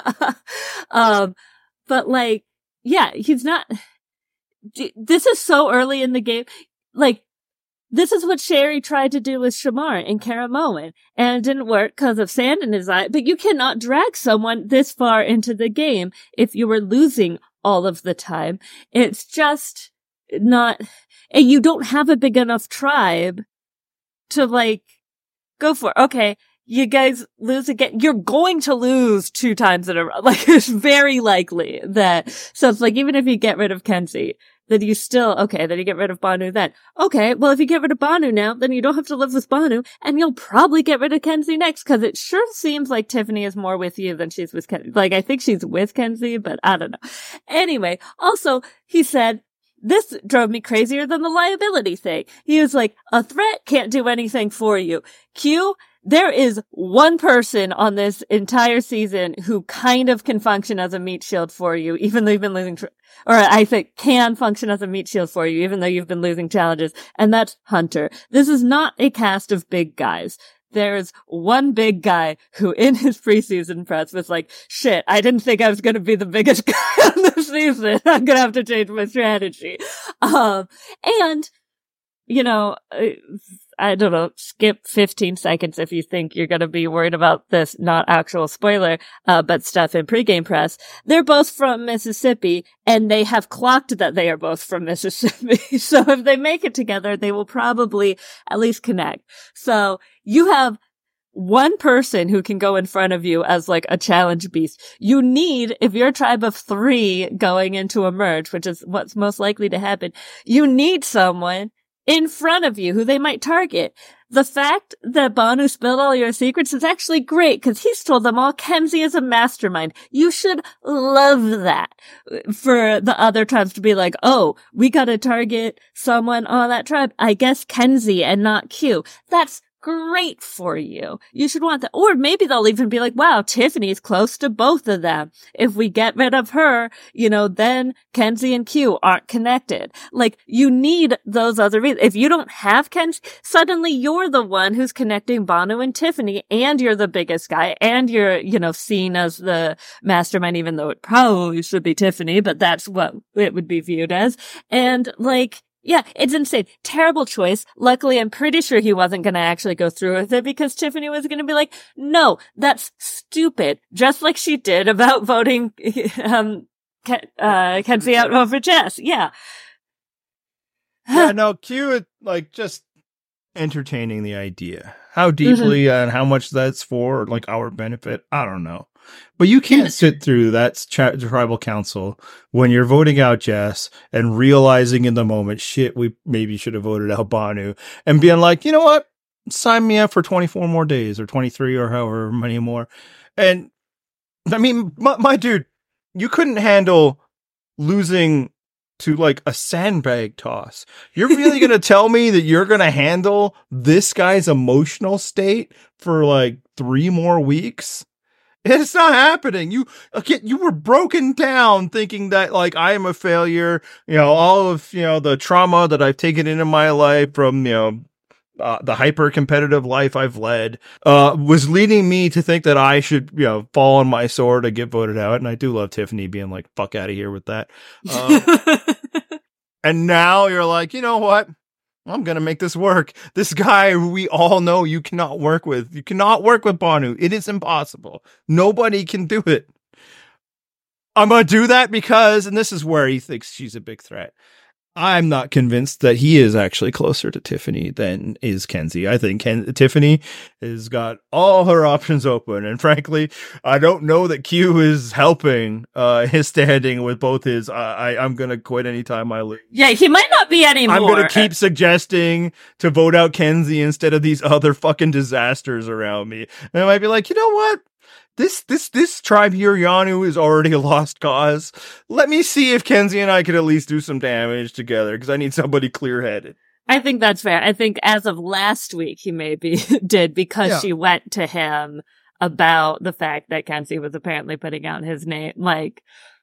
Speaker 3: um, but like, yeah, he's not, this is so early in the game. Like, this is what Sherry tried to do with Shamar and Karamoan, and it didn't work because of sand in his eye, but you cannot drag someone this far into the game if you were losing all of the time. It's just not, and you don't have a big enough tribe to, like, go for, okay, you guys lose again. You're going to lose two times in a row. Like, it's very likely that, so it's like, even if you get rid of Kenzie, then you still, okay, then you get rid of Banu then. Okay, well, if you get rid of Banu now, then you don't have to live with Banu, and you'll probably get rid of Kenzie next, because it sure seems like Tiffany is more with you than she's with Kenzie. Like, I think she's with Kenzie, but I don't know. Anyway, also, he said, this drove me crazier than the liability thing. He was like, a threat can't do anything for you. Q, there is one person on this entire season who kind of can function as a meat shield for you, even though you've been losing, tr- or I think can function as a meat shield for you, even though you've been losing challenges, and that's Hunter. This is not a cast of big guys. There's one big guy who in his preseason press was like, shit, I didn't think I was going to be the biggest guy on this season. I'm going to have to change my strategy. Um, and, you know, I don't know, skip fifteen seconds if you think you're going to be worried about this, not actual spoiler, uh, but stuff in pregame press. They're both from Mississippi, and they have clocked that they are both from Mississippi. So if they make it together, they will probably at least connect. So you have one person who can go in front of you as like a challenge beast. You need, if you're a tribe of three going into a merge, which is what's most likely to happen, you need someone in front of you who they might target. The fact that Banu spilled all your secrets is actually great, because he's told them all Kenzie is a mastermind. You should love that. For the other tribes to be like, oh, we gotta target someone on that tribe. I guess Kenzie and not Q. That's great for you. You should want that. Or maybe they'll even be like, wow, Tiffany's close to both of them. If we get rid of her, you know, then Kenzie and Q aren't connected. Like, you need those other reasons. If you don't have Kenzie, suddenly you're the one who's connecting Banu and Tiffany, and you're the biggest guy, and you're, you know, seen as the mastermind, even though it probably should be Tiffany, but that's what it would be viewed as. And like, yeah, it's insane. Terrible choice. Luckily, I'm pretty sure he wasn't going to actually go through with it, because Tiffany was going to be like, no, that's stupid. Just like she did about voting, um, Ken- uh, Kenzie out over Jess. Yeah.
Speaker 2: Yeah, no, Q, like, just entertaining the idea. How deeply mm-hmm. and how much that's for, like, our benefit, I don't know. But you can't sit through that ch- tribal council when you're voting out Jess and realizing in the moment, shit, we maybe should have voted out Banu, and being like, you know what? Sign me up for twenty-four more days, or twenty-three, or however many more. And I mean, my, my dude, you couldn't handle losing to like a sandbag toss. You're really going to tell me that you're going to handle this guy's emotional state for like three more weeks? It's not happening. You again, you were broken down thinking that like I am a failure. You know, all of, you know, the trauma that I've taken into my life from, you know, uh, the hyper competitive life I've led, uh, was leading me to think that I should, you know, fall on my sword and get voted out. And I do love Tiffany being like, fuck out of here with that. Um, and now you're like, you know what? I'm going to make this work. This guy who we all know you cannot work with. You cannot work with Banu. It is impossible. Nobody can do it. I'm going to do that because, and this is where he thinks she's a big threat, I'm not convinced that he is actually closer to Tiffany than is Kenzie. I think Ken- Tiffany has got all her options open. And frankly, I don't know that Q is helping uh, his standing with both his, uh, I, I'm going to quit anytime I lose.
Speaker 3: Yeah, he might not be anymore.
Speaker 2: I'm going to keep suggesting to vote out Kenzie instead of these other fucking disasters around me. And I might be like, you know what? This, this, this tribe here, Yanu, is already a lost cause. Let me see if Kenzie and I could at least do some damage together, because I need somebody clear-headed.
Speaker 3: I think that's fair. I think as of last week, he maybe did, because yeah. she went to him about the fact that Kenzie was apparently putting out his name, like,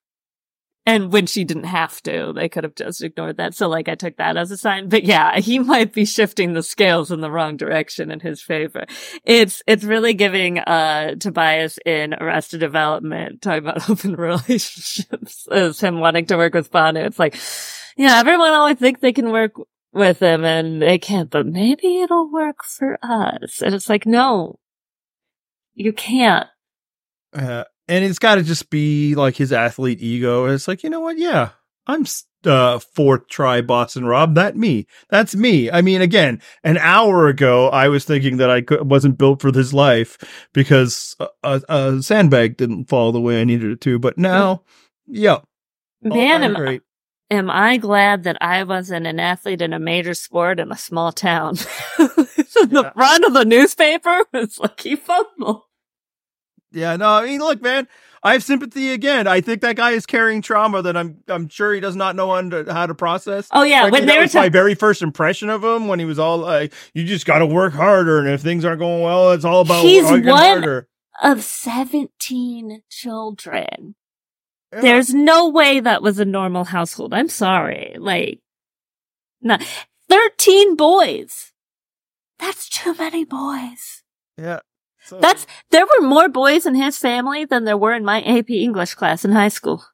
Speaker 3: and when she didn't have to, they could have just ignored that. So, like, I took that as a sign. But yeah, he might be shifting the scales in the wrong direction in his favor. It's, it's really giving, uh, Tobias in Arrested Development, talking about open relationships, as him wanting to work with Banu. It's like, yeah, everyone always thinks they can work with him and they can't, but maybe it'll work for us. And it's like, no, you can't.
Speaker 2: Uh, And it's got to just be like his athlete ego. It's like, you know what? Yeah, I'm uh, fourth try Boston Rob. That me. That's me. I mean, again, an hour ago, I was thinking that I could, wasn't built for this life because a, a, a sandbag didn't fall the way I needed it to. But now, yeah.
Speaker 3: Man, am, am I glad that I wasn't an athlete in a major sport in a small town. The front of the newspaper was Lucky Football.
Speaker 2: Yeah, no, I mean, look, man, I have sympathy again. I think that guy is carrying trauma that I'm I'm sure he does not know under, how to process.
Speaker 3: Oh, yeah.
Speaker 2: Frankly,
Speaker 3: when
Speaker 2: that
Speaker 3: they were
Speaker 2: was
Speaker 3: ta-
Speaker 2: my very first impression of him when he was all like, you just got to work harder. And if things aren't going well, it's all about
Speaker 3: He's
Speaker 2: working
Speaker 3: one
Speaker 2: harder.
Speaker 3: of seventeen children.
Speaker 2: Yeah.
Speaker 3: There's no way that was a normal household. I'm sorry. Like, no. thirteen boys. That's too many boys.
Speaker 2: Yeah. So,
Speaker 3: That's, there were more boys in his family than there were in my A P English class in high school.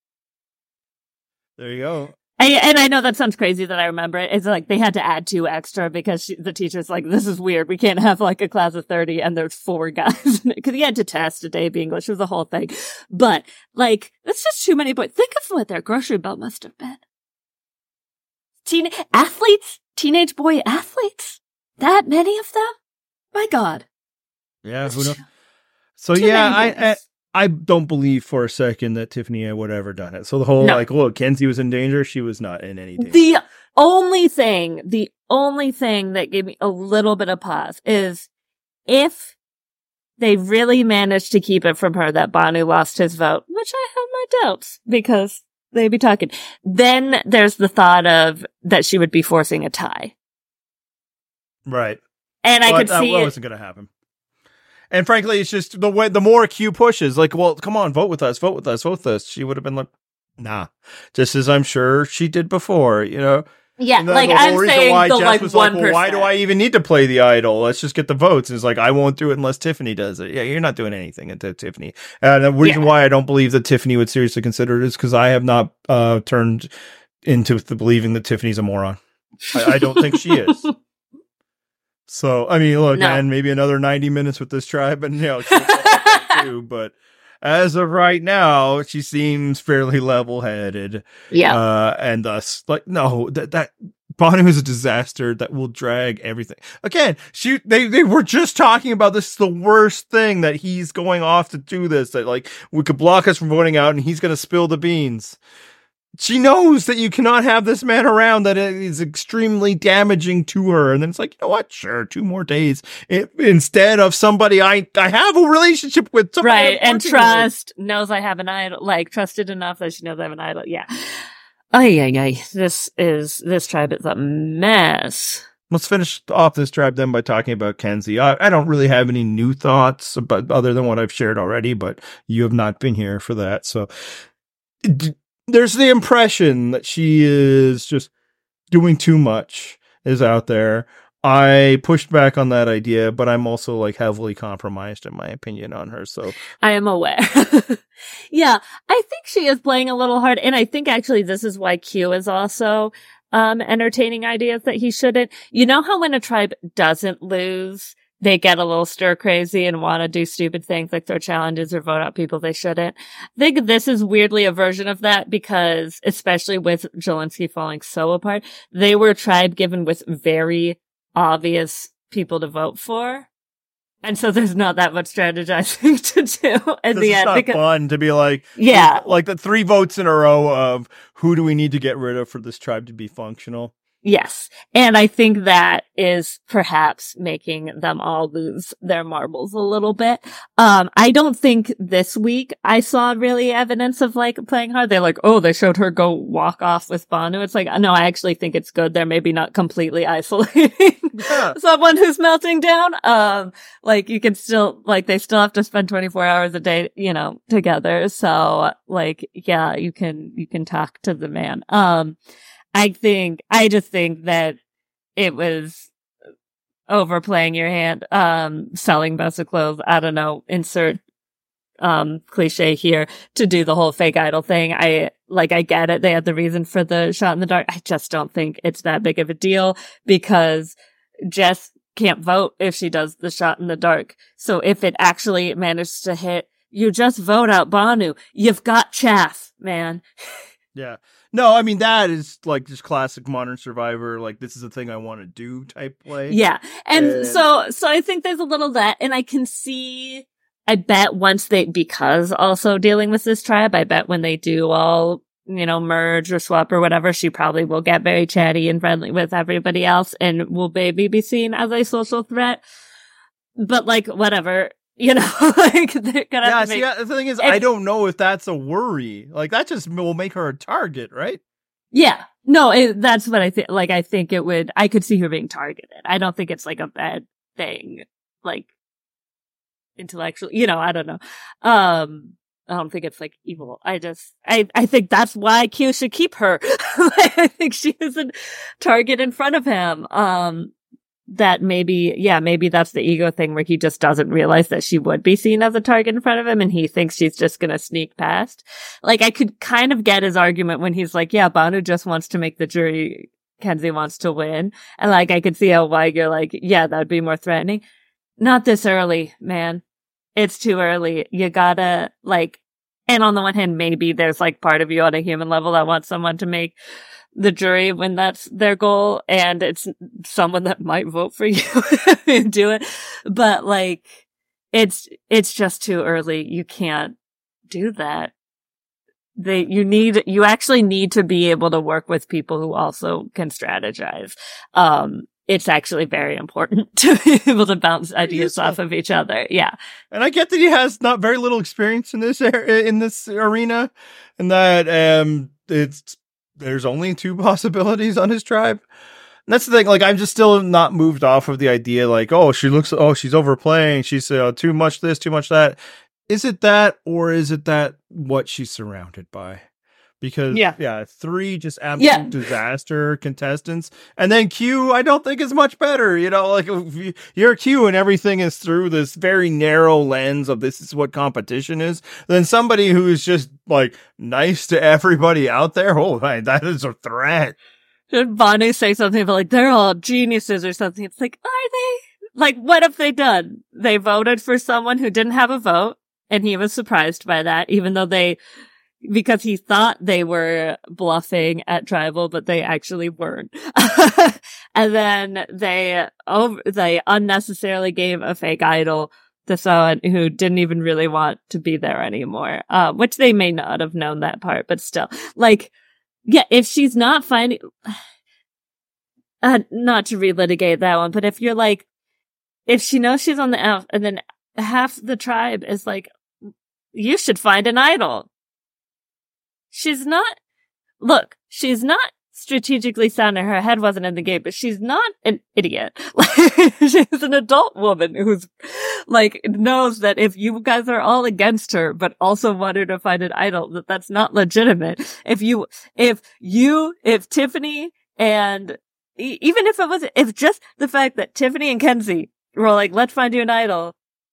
Speaker 2: there you go.
Speaker 3: I, and I know that sounds crazy that I remember it. It's like they had to add two extra because she, the teacher's like, this is weird. We can't have like a class of thirty and there's four guys. Because he had to test a day of English. It was the whole thing. But like, that's just too many boys. Think of what their grocery bill must have been. Teen athletes? Teenage boy athletes? That many of them? My God.
Speaker 2: Yeah, who
Speaker 3: That's
Speaker 2: knows?
Speaker 3: too-
Speaker 2: So
Speaker 3: too
Speaker 2: yeah,
Speaker 3: many
Speaker 2: I, I
Speaker 3: boys.
Speaker 2: I don't believe for a second that Tiffany would have ever done it. So the whole
Speaker 3: No.
Speaker 2: like, look, Kenzie was in danger. She was not in any danger.
Speaker 3: The only thing, the only thing that gave me a little bit of pause is if they really managed to keep it from her that Banu lost his vote, which I have my doubts because they'd be talking. Then there's the thought of that she would be forcing a tie.
Speaker 2: Right.
Speaker 3: And I
Speaker 2: But
Speaker 3: could
Speaker 2: that,
Speaker 3: see
Speaker 2: that
Speaker 3: it.
Speaker 2: wasn't going to happen. And frankly, it's just the way the more Q pushes, like, well, come on, vote with us, vote with us, vote with us. She would have been like, nah, just as I'm sure she did before, you know.
Speaker 3: Yeah,
Speaker 2: And then
Speaker 3: like
Speaker 2: the whole
Speaker 3: I'm
Speaker 2: reason
Speaker 3: saying
Speaker 2: why
Speaker 3: the
Speaker 2: Jess
Speaker 3: like
Speaker 2: was
Speaker 3: one
Speaker 2: like, well, why do I even need to play the idol? Let's just get the votes. And it's like, I won't do it unless Tiffany does it. Yeah, you're not doing anything until Tiffany. And the reason
Speaker 3: Yeah.
Speaker 2: why I don't believe that Tiffany would seriously consider it is because I have not uh, turned into the believing that Tiffany's a moron. I, I don't think she is. So, I mean, look,
Speaker 3: No.
Speaker 2: man, maybe another ninety minutes with this tribe, and, you know, she'll get that too, but as of right now, she seems fairly level-headed.
Speaker 3: Yeah.
Speaker 2: Uh, and thus, like, no, that, that, Banu is a disaster that will drag everything. Again, she, they, they were just talking about this is the worst thing that he's going off to do this, that, like, we could block us from voting out and he's going to spill the beans. She knows that you cannot have this man around, that it is extremely damaging to her. And then it's like, you know what? Sure, two more days. It, instead of somebody I, I have a relationship with. somebody
Speaker 3: Right.
Speaker 2: I'm
Speaker 3: And
Speaker 2: working
Speaker 3: trust, knows I have an idol, like trusted enough that she knows I have an idol. Yeah. Ay, ay, ay. This is, this tribe is a mess.
Speaker 2: Let's finish off this tribe then by talking about Kenzie. I, I don't really have any new thoughts about other than what I've shared already, but you have not been here for that. So d- there's the impression that she is just doing too much is out there. I pushed back on that idea, but I'm also like heavily compromised in my opinion on her. So
Speaker 3: I am aware. Yeah, I think she is playing a little hard. And I think actually this is why Q is also um entertaining ideas that he shouldn't. You know how when a tribe doesn't lose, they get a little stir crazy and want to do stupid things like throw challenges or vote out people they shouldn't. I think this is weirdly a version of that because, especially with Jelinski falling so apart, they were a tribe given with very obvious people to vote for. And so there's not that much strategizing to do at the
Speaker 2: it's
Speaker 3: end.
Speaker 2: not
Speaker 3: because,
Speaker 2: fun to be like,
Speaker 3: yeah,
Speaker 2: like the three votes in a row of who do we need to get rid of for this tribe to be functional.
Speaker 3: yes. And I think that is perhaps making them all lose their marbles a little bit. Um, I don't think this week I saw really evidence of like playing hard. They're like, oh, they showed her go walk off with Banu. It's like, no, I actually think it's good. They're maybe not completely isolating
Speaker 2: Yeah.
Speaker 3: someone who's melting down. Um, like you can still, like they still have to spend twenty-four hours a day, you know, together. So like, yeah, you can, you can talk to the man. Um, I think, I just think that it was overplaying your hand, um, selling best of clothes. I don't know, insert, um, cliche here to do the whole fake idol thing. I, like, I get it. They had the reason for the shot in the dark. I just don't think it's that big of a deal because Jess can't vote if she does the shot in the dark. So if it actually manages to hit, you just vote out Banu. You've got chaff, man.
Speaker 2: Yeah. No, I mean, that is like just classic Modern Survivor. Like, this is a thing I want to do type play.
Speaker 3: Yeah. And
Speaker 2: And-
Speaker 3: so, so I think there's a little of that. And I can see, I bet once they, because also dealing with this tribe, I bet when they do all you know, merge or swap or whatever, she probably will get very chatty and friendly with everybody else and will maybe be seen as a social threat. But like, whatever, you know, like they're gonna
Speaker 2: yeah,
Speaker 3: have to
Speaker 2: see,
Speaker 3: make,
Speaker 2: the thing is,
Speaker 3: if,
Speaker 2: I don't know if that's a worry. Like, that just will make her a target, right?
Speaker 3: Yeah. No, it, that's what I think. Like, I think it would, I could see her being targeted. I don't think it's like a bad thing, like, intellectually, you know, I don't know. Um, I don't think it's like evil. I just, I, I think that's why Q should keep her. Like, I think she is a target in front of him. Um, that maybe, yeah, maybe that's the ego thing where he just doesn't realize that she would be seen as a target in front of him and he thinks she's just gonna sneak past. Like, I could kind of get his argument when he's like, yeah, Banu just wants to make the jury, Kenzie wants to win. And like, I could see how why you're like, yeah, that would be more threatening. Not this early, man. It's too early. You gotta, like, and on the one hand, maybe there's like part of you on a human level that wants someone to make the jury when that's their goal, and it's someone that might vote for you if you do it. But like, it's, it's just too early. You can't do that. They, you need, you actually need to be able to work with people who also can strategize. Um, it's actually very important to be able to bounce ideas off of each other. Yeah.
Speaker 2: And I get that he has not very little experience in this, in this arena, and that, um, it's, there's only two possibilities on his tribe. And that's the thing. Like, I'm just still not moved off of the idea, like, oh, she looks, oh, she's overplaying. She's uh, too much this, too much that. Is it that, or is it that what she's surrounded by? Because, yeah, yeah three just absolute yeah. disaster contestants. And then Q, I don't think is much better. You know, like, if you're Q and everything is through this very narrow lens of this is what competition is, then somebody who is just, like, nice to everybody out there, oh, man, that is a threat.
Speaker 3: Should Bonnie say something about, like, they're all geniuses or something? It's like, are they? Like, what have they done? They voted for someone who didn't have a vote, and he was surprised by that, even though they... because he thought they were bluffing at tribal, but they actually weren't. And then they over, they unnecessarily gave a fake idol to someone who didn't even really want to be there anymore. Uh, which they may not have known that part, but still, like, yeah, if she's not finding, uh, not to relitigate that one, but if you're like, if she knows she's on the out, and then half the tribe is like, you should find an idol. She's not, look, she's not strategically sound, and her head wasn't in the game, but she's not an idiot. Like, she's an adult woman who's, like, knows that if you guys are all against her, but also want her to find an idol, that that's not legitimate. If you, if you, if Tiffany and, e- even if it was, if just the fact that Tiffany and Kenzie were like, let's find you an idol,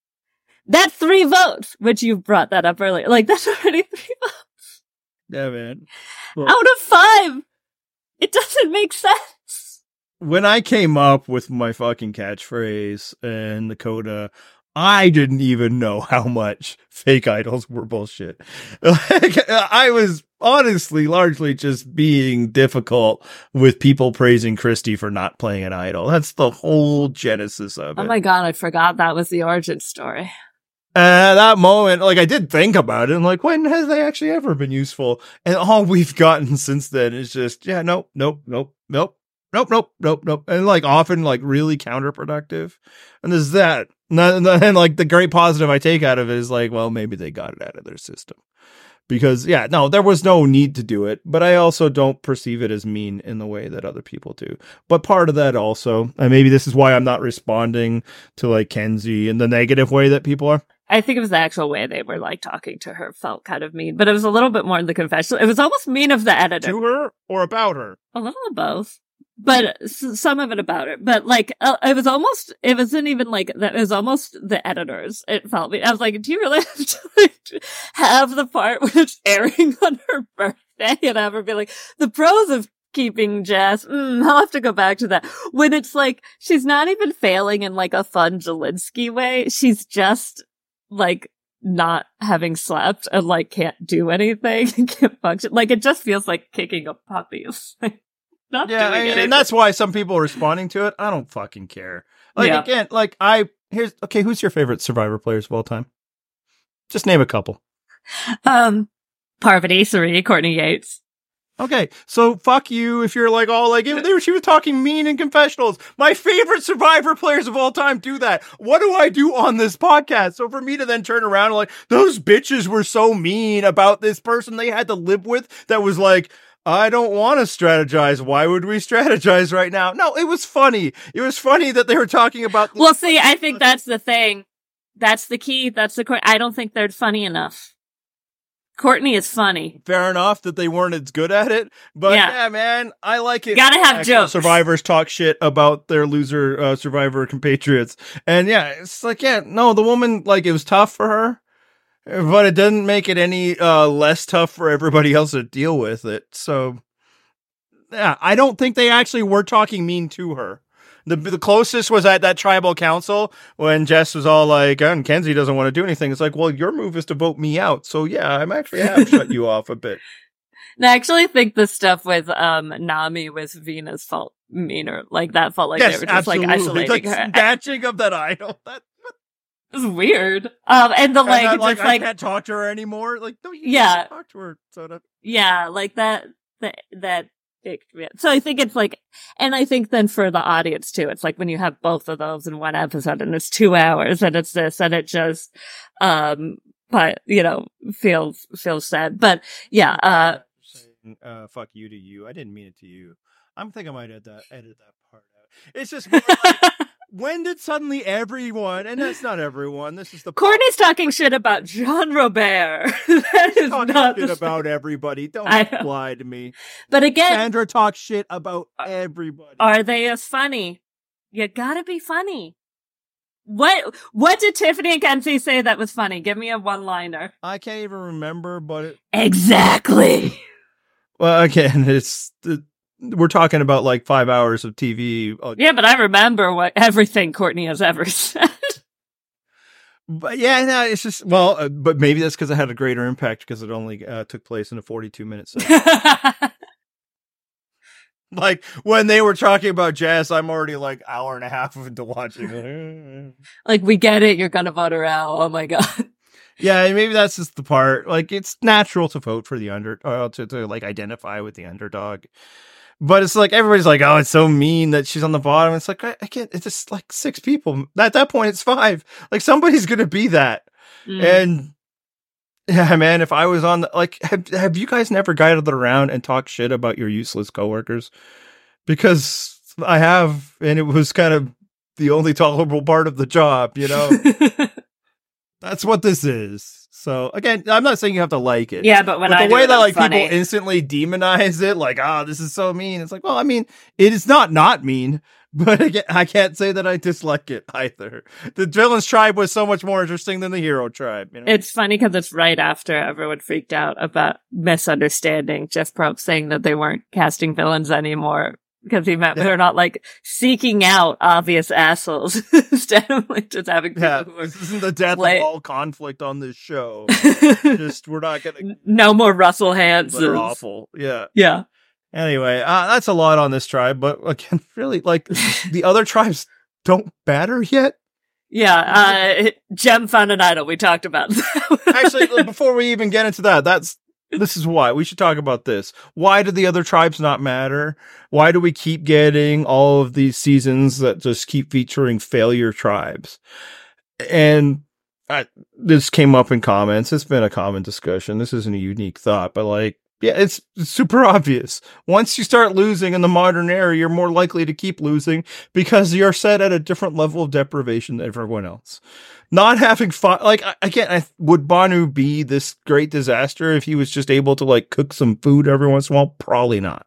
Speaker 3: that's three votes, which you brought that up earlier. Like, that's already three votes.
Speaker 2: Yeah, man. Well,
Speaker 3: out of five! It doesn't make sense.
Speaker 2: When I came up with my fucking catchphrase and the coda, I didn't even know how much fake idols were bullshit. Like, I was honestly largely just being difficult with people praising Christy for not playing an idol. That's the whole genesis of it.
Speaker 3: Oh my god, I forgot that was the origin story.
Speaker 2: And at that moment, like, I did think about it, and like, when has they actually ever been useful? And all we've gotten since then is just, yeah, nope, nope, nope, nope, nope, nope, nope, nope. And like, often, like, really counterproductive. And there's that. And then, like, the great positive I take out of it is like, well, maybe they got it out of their system. Because, yeah, no, there was no need to do it, but I also don't perceive it as mean in the way that other people do. But part of that also, and maybe this is why I'm not responding to, like, Kenzie in the negative way that people are.
Speaker 3: I think it was the actual way they were, like, talking to her felt kind of mean, but it was a little bit more in the confessional. It was almost mean of the editor.
Speaker 2: To her or about her?
Speaker 3: A little of both. But s- some of it about it. But, like, uh, it was almost, it wasn't even like that. It was almost the editors. It felt me. I was like, do you really have to, like, have the part when it's airing on her birthday and have her be like, the pros of keeping Jess, mm, I'll have to go back to that. When it's like, she's not even failing in, like, a fun Jelinski way. She's just, like, not having slept and, like, can't do anything, can't function. Like, it just feels like kicking a puppy. Not
Speaker 2: yeah,
Speaker 3: doing
Speaker 2: and, and that's why some people are responding to it. I don't fucking care. Like,
Speaker 3: Yeah.
Speaker 2: again, like, I, here's, okay, who's your favorite Survivor players of all time? Just name a couple.
Speaker 3: Um, Parvati, Sari, Courtney Yates.
Speaker 2: Okay, so fuck you if you're like all like, they were, she was talking mean in confessionals. My favorite Survivor players of all time do that. What do I do on this podcast? So for me to then turn around and like, those bitches were so mean about this person they had to live with that was like, I don't want to strategize. Why would we strategize right now? No, it was funny. It was funny that they were talking about. This-
Speaker 3: well, see, I think that's the thing. That's the key. That's the, I don't think they're funny enough. Courtney is funny.
Speaker 2: Fair enough that they weren't as good at it, but yeah, yeah man, I like it.
Speaker 3: Gotta have jokes.
Speaker 2: Survivors talk shit about their loser uh, Survivor compatriots, and yeah, it's like, yeah, no, the woman, like, it was tough for her, but it doesn't make it any uh, less tough for everybody else to deal with it. So, yeah, I don't think they actually were talking mean to her. The the closest was at that tribal council when Jess was all like, oh, and Kenzie doesn't want to do anything. It's like, well, your move is to vote me out. So yeah, I'm actually have shut you off a bit.
Speaker 3: I actually think the stuff with um Nami was Vena's fault meaner. Like that felt like
Speaker 2: yes,
Speaker 3: they were just
Speaker 2: absolutely.
Speaker 3: like isolating
Speaker 2: like,
Speaker 3: her.
Speaker 2: Snatching of that idol. That
Speaker 3: it was weird. Um, and the
Speaker 2: and
Speaker 3: like,
Speaker 2: that,
Speaker 3: just
Speaker 2: like,
Speaker 3: like,
Speaker 2: I can't talk to her anymore. Like, no, you
Speaker 3: yeah,
Speaker 2: can't talk to her. So that-
Speaker 3: yeah, like that. That that. So I think it's like, and I think then for the audience too, it's like when you have both of those in one episode and it's two hours and it's this and it just, um, but you know, feels, feels sad. But yeah, uh,
Speaker 2: saying, uh, fuck you to you. I didn't mean it to you. I'm thinking I might edit that, edit that part out. It's just more like, when did suddenly everyone, and that's not everyone, this is the
Speaker 3: Courtney's talking shit about Jean Robert. That is
Speaker 2: talking
Speaker 3: not
Speaker 2: shit about everybody. Don't lie to me.
Speaker 3: But again,
Speaker 2: Sandra talks shit about everybody.
Speaker 3: Are they as funny? You gotta be funny. What what did Tiffany and Kenzie say that was funny? Give me a one-liner.
Speaker 2: I can't even remember, but it...
Speaker 3: Exactly.
Speaker 2: Well, again, it's we're talking about like five hours of T V.
Speaker 3: Yeah, but I remember what everything Courtney has ever said.
Speaker 2: But yeah, no, it's just, well, uh, but maybe that's because it had a greater impact because it only uh, took place in a forty-two minute segment. Like when they were talking about Jazz, I'm already like hour and a half into watching.
Speaker 3: Like, we get it. You're going to vote her out. Oh my God.
Speaker 2: Yeah, maybe that's just the part. Like, it's natural to vote for the under, uh, to, to like identify with the underdog. But it's like, everybody's like, oh, it's so mean that she's on the bottom. It's like, I, I can't, it's just like six people. At that point, it's five. Like, somebody's going to be that. Mm. And yeah, man, if I was on the, like, have, have you guys never guided around and talked shit about your useless coworkers? Because I have, and it was kind of the only tolerable part of the job, you know? That's what this is. So again, I'm not saying you have to like it.
Speaker 3: Yeah, but when
Speaker 2: but
Speaker 3: I
Speaker 2: the way
Speaker 3: it,
Speaker 2: that like
Speaker 3: funny.
Speaker 2: people instantly demonize it, like, ah, oh, this is so mean. It's like, well, I mean, it is not not mean, but again, I can't say that I dislike it either. The villains tribe was so much more interesting than the hero tribe. You know?
Speaker 3: It's funny because it's right after everyone freaked out about misunderstanding Jeff Probst saying that they weren't casting villains anymore. Because he meant yeah. they're not like seeking out obvious assholes instead of like just having people
Speaker 2: yeah,
Speaker 3: who are
Speaker 2: this isn't the death
Speaker 3: play-
Speaker 2: of all conflict on this show. Just we're not gonna
Speaker 3: no more Russell Hanson.
Speaker 2: They're awful. Yeah.
Speaker 3: Yeah.
Speaker 2: Anyway, uh, that's a lot on this tribe, but again, really, like the other tribes don't matter yet.
Speaker 3: Yeah, uh, Jem found an idol. We talked about that.
Speaker 2: Actually, before we even get into that, that's. This is why we should talk about this. Why do the other tribes not matter? Why do we keep getting all of these seasons that just keep featuring failure tribes? And I, this came up in comments. It's been a common discussion. This isn't a unique thought, but like, yeah, it's, it's super obvious. Once you start losing in the modern era, you're more likely to keep losing because you're set at a different level of deprivation than everyone else. Not having fun, like, again, I, would Banu be this great disaster if he was just able to, like, cook some food every once in a while? Probably not.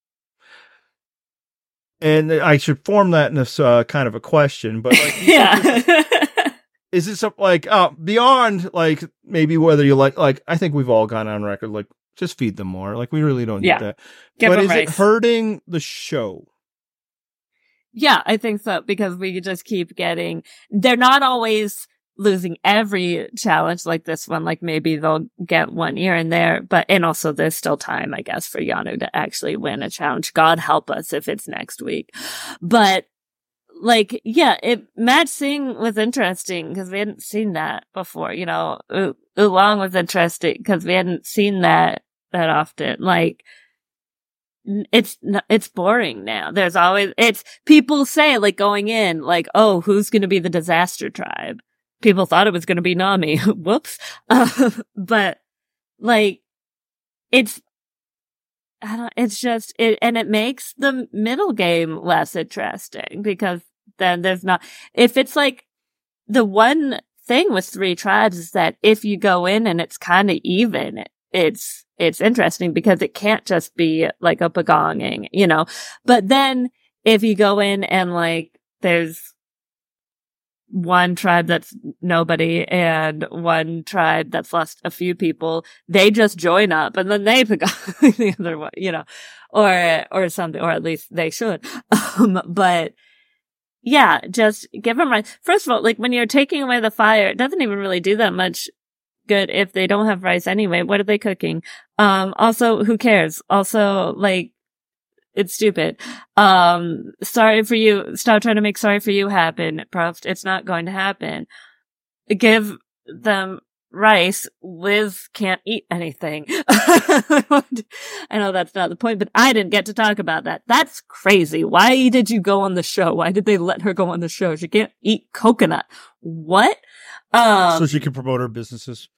Speaker 2: And I should form that in a uh, kind of a question, but, like,
Speaker 3: yeah.
Speaker 2: Is it something, like, uh, beyond, like, maybe whether you like, like, I think we've all gone on record, like, just feed them more. Like, we really don't need
Speaker 3: yeah.
Speaker 2: that.
Speaker 3: Give
Speaker 2: but is
Speaker 3: rice.
Speaker 2: It hurting the show?
Speaker 3: Yeah, I think so, because we just keep getting, they're not always losing every challenge like this one, like maybe they'll get one here and there, but, and also there's still time, I guess, for Yanu to actually win a challenge. God help us if it's next week. But, like, yeah, it, Matt Singh was interesting because we hadn't seen that before, you know, U- Oolong was interesting because we hadn't seen that that often. Like, it's it's boring now. There's always it's people say like going in like, oh, who's going to be the disaster tribe? People thought it was going to be Nami. Whoops. Uh, but like it's I don't it's just it and it makes the middle game less interesting because then there's not if it's like the one thing with three tribes is that if you go in and it's kind of even, it, it's It's interesting because it can't just be like a begonging, you know, but then if you go in and like there's one tribe that's nobody and one tribe that's lost a few people, they just join up and then they begong the other one, you know, or, or something, or at least they should. Um, but yeah, just give them right. First of all, like when you're taking away the fire, it doesn't even really do that much good if they don't have rice anyway. What are they cooking? Um, also, who cares? Also, like, it's stupid. Um, sorry for you. Stop trying to make sorry for you happen, Prof. It's not going to happen. Give them rice. Liz can't eat anything. I know that's not the point, but I didn't get to talk about that. That's crazy. Why did you go on the show? Why did they let her go on the show? She can't eat coconut. What? Um,
Speaker 2: so she can promote her businesses.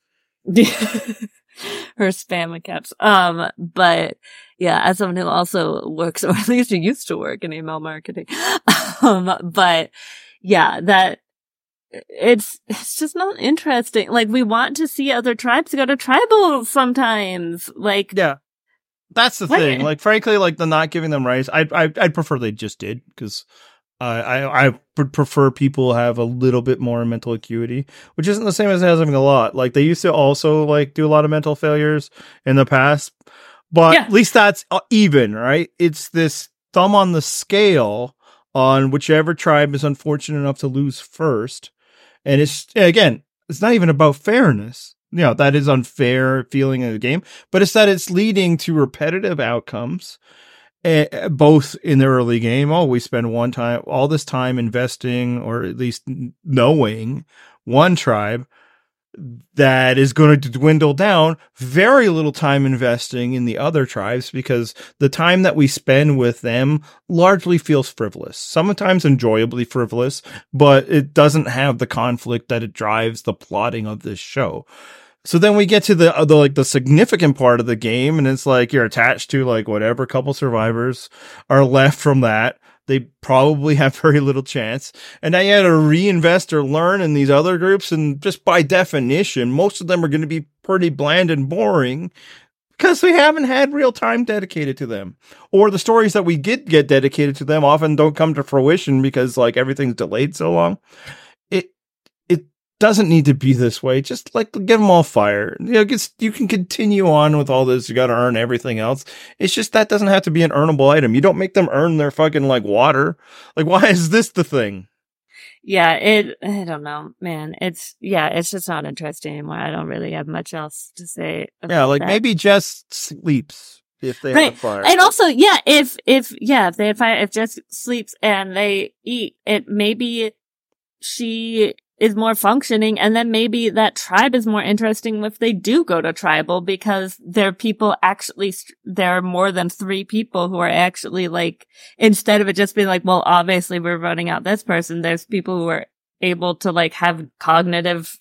Speaker 3: Her spam accounts. Um, but yeah, as someone who also works, or at least who used to work in email marketing, um, but yeah, that it's, it's just not interesting. Like we want to see other tribes go to tribal sometimes. Like,
Speaker 2: yeah, that's the
Speaker 3: what?
Speaker 2: thing. Like, frankly, like the not giving them rice, I, I, I'd prefer they just did because Uh, I I would prefer people have a little bit more mental acuity, which isn't the same as having a lot. Like they used to also like do a lot of mental failures in the past, but
Speaker 3: Yeah.
Speaker 2: at least that's even, right? It's this thumb on the scale on whichever tribe is unfortunate enough to lose first, and it's again, it's not even about fairness. You know, that is unfair feeling of the game, but it's that it's leading to repetitive outcomes. Uh, both in the early game, oh, we spend one time, all this time investing, or at least knowing one tribe that is going to dwindle down, very little time investing in the other tribes because the time that we spend with them largely feels frivolous, sometimes enjoyably frivolous, but it doesn't have the conflict that it drives the plotting of this show. So then we get to the, the like the significant part of the game, and it's like you're attached to like whatever couple survivors are left from that. They probably have very little chance. And now you had to reinvest or learn in these other groups, and just by definition, most of them are going to be pretty bland and boring because we haven't had real time dedicated to them. Or the stories that we did get dedicated to them often don't come to fruition because like everything's delayed so long. It doesn't need to be this way. Just like give them all fire. You know, just, you can continue on with all this. You got to earn everything else. It's just that doesn't have to be an earnable item. You don't make them earn their fucking like water. Like, why is this the thing?
Speaker 3: Yeah, it, I don't know, man. It's, yeah, it's just not interesting anymore. I don't really have much else to say. About
Speaker 2: yeah, like
Speaker 3: that.
Speaker 2: maybe Jess sleeps if they
Speaker 3: right.
Speaker 2: have fire.
Speaker 3: And also, yeah, if, if, yeah, if they have fire, if Jess sleeps and they eat, it maybe she is more functioning, and then maybe that tribe is more interesting if they do go to tribal because there are people actually, there are more than three people who are actually like, instead of it just being like, well, obviously we're voting out this person, there's people who are able to like have cognitive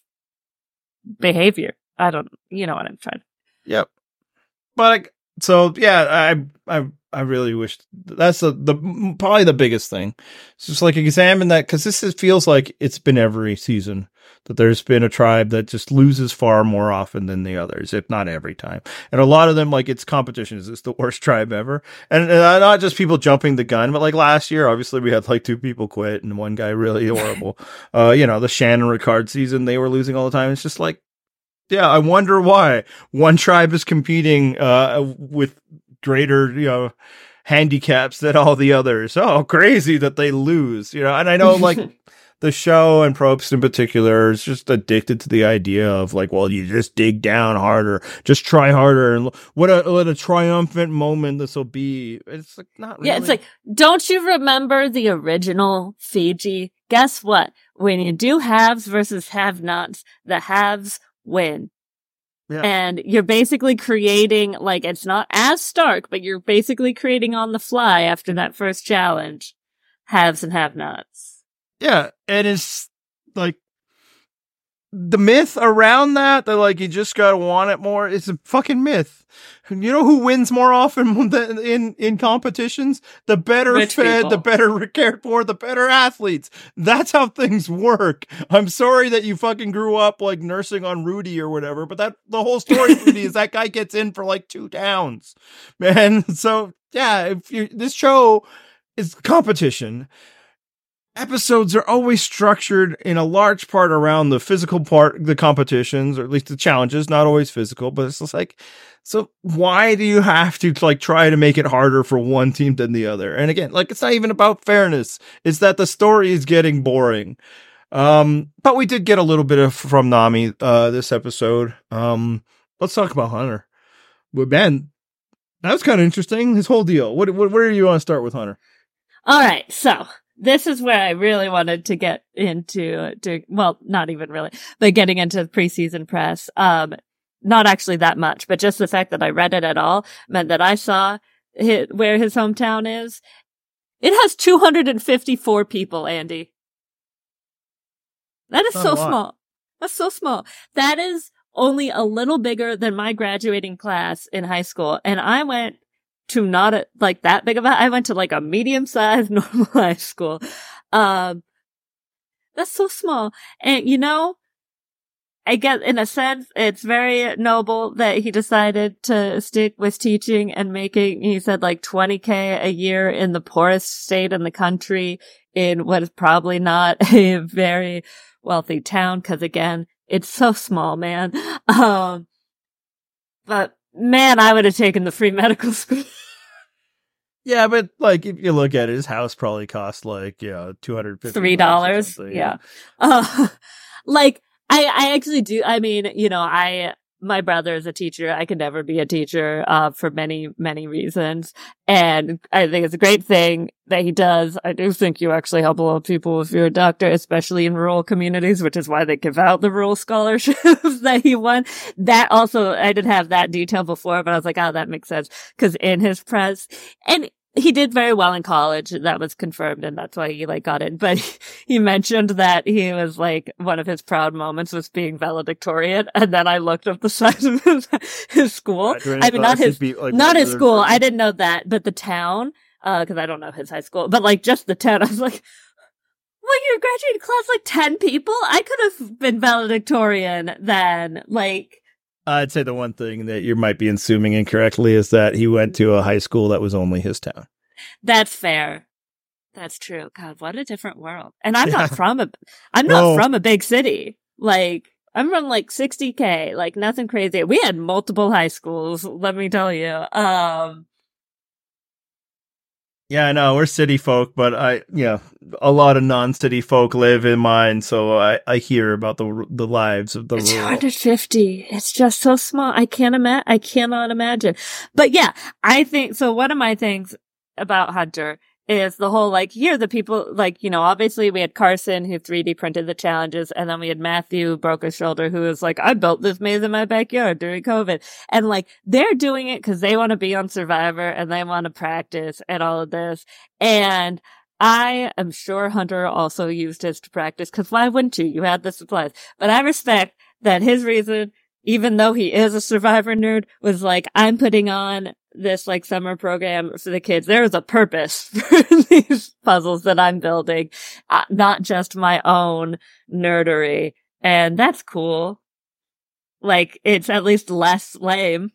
Speaker 3: behavior. I don't, you know what I'm trying.
Speaker 2: Yep. But like, so yeah, I, I, I really wish that's the, the probably the biggest thing. It's just like examine that because this is, feels like it's been every season that there's been a tribe that just loses far more often than the others, if not every time. And a lot of them, like it's competition. Is this the worst tribe ever? And, and not just people jumping the gun, but like last year, obviously we had like two people quit and one guy really horrible. uh, you know, the Shannon Ricard season, they were losing all the time. It's just like, yeah, I wonder why one tribe is competing uh, with greater, you know, handicaps than all the others. Oh, crazy that they lose, you know. And I know, like, the show and Probst in particular is just addicted to the idea of like, well, you just dig down harder, just try harder, and what a what a triumphant moment this will be. It's like not really.
Speaker 3: Yeah, it's like, don't you remember the original Fiji? Guess what? When you do haves versus have-nots, the haves win.
Speaker 2: Yeah.
Speaker 3: And you're basically creating, like, it's not as stark, but you're basically creating on the fly after that first challenge, haves and have-nots.
Speaker 2: Yeah, and it's like the myth around that, that like you just gotta want it more, it's a fucking myth. You know who wins more often than in, in competitions? The better
Speaker 3: Rich
Speaker 2: fed,
Speaker 3: people.
Speaker 2: the better cared for, the better athletes. That's how things work. I'm sorry that you fucking grew up like nursing on Rudy or whatever, but that the whole story of Rudy is that guy gets in for like two downs, man. So yeah, if you this show is competition. Episodes are always structured in a large part around the physical part, the competitions, or at least the challenges, not always physical, but it's just like, so why do you have to like try to make it harder for one team than the other? And again, like, it's not even about fairness. It's that the story is getting boring. Um, but we did get a little bit of from Nami, uh, this episode. Um, let's talk about Hunter. But man, that was kind of interesting. His whole deal. What, what, where do you want to start with Hunter?
Speaker 3: All right. So this is where I really wanted to get into, to, well, not even really, but getting into the preseason press. Um, not actually that much, but just the fact that I read it at all meant that I saw his, where his hometown is. It has two hundred fifty-four people, Andy. That is
Speaker 2: Not
Speaker 3: so
Speaker 2: a lot.
Speaker 3: small. That's so small. That is only a little bigger than my graduating class in high school. And I went to not a, like that big of a, I went to like a medium-sized normal high school. Um, that's so small. And you know, I guess in a sense, it's very noble that he decided to stick with teaching and making, he said like twenty K a year in the poorest state in the country in what is probably not a very wealthy town. Cause again, it's so small, man. Um, but man, I would have taken the free medical school.
Speaker 2: Yeah, but like if you look at it, his house probably cost like, yeah, two hundred fifty
Speaker 3: Three dollars. Yeah. Uh, like I, I actually do. I mean, you know, I, my brother is a teacher. I could never be a teacher, uh, for many, many reasons. And I think it's a great thing that he does. I do think you actually help a lot of people if you're a doctor, especially in rural communities, which is why they give out the rural scholarships that he won. That also, I didn't have that detail before, but I was like, oh, that makes sense. Cause in his press, and he did very well in college. That was confirmed, and that's why he like got it. But he mentioned that he was like one of his proud moments was being valedictorian. And then I looked up the size of his, his school. I mean, not his,
Speaker 2: beat, like,
Speaker 3: not his school.
Speaker 2: person.
Speaker 3: I didn't know that, but the town, uh, cause I don't know his high school, but like just the town. I was like, well, your graduating class, like ten people? I could have been valedictorian then. Like,
Speaker 2: I'd say the one thing that you might be assuming incorrectly is that he went to a high school that was only his town.
Speaker 3: that's fair. That's true. God, what a different world. And I'm
Speaker 2: Yeah.
Speaker 3: not from a, I'm not
Speaker 2: No.
Speaker 3: from a big city. Like, I'm from like sixty K, like nothing crazy. We had multiple high schools, let me tell you. Um,
Speaker 2: Yeah, I know we're city folk, but I, yeah, a lot of non-city folk live in mine, so I, I hear about the the lives of the
Speaker 3: two
Speaker 2: rural.
Speaker 3: hundred fifty. It's just so small. I can't ima- I cannot imagine. But yeah, I think, so one of my things about Hunter is the whole, like, here, the people, like, you know, obviously we had Carson who three D printed the challenges, and then we had Matthew who broke his shoulder who was like, I built this maze in my backyard during COVID. And like, they're doing it because they want to be on Survivor and they want to practice and all of this. And I am sure Hunter also used his to practice, because why wouldn't you? You had the supplies. But I respect that his reason, even though he is a Survivor nerd, was like, I'm putting on this like summer program for the kids. There is a purpose for these puzzles that I'm building, uh, not just my own nerdery. And that's cool. Like, it's at least less lame.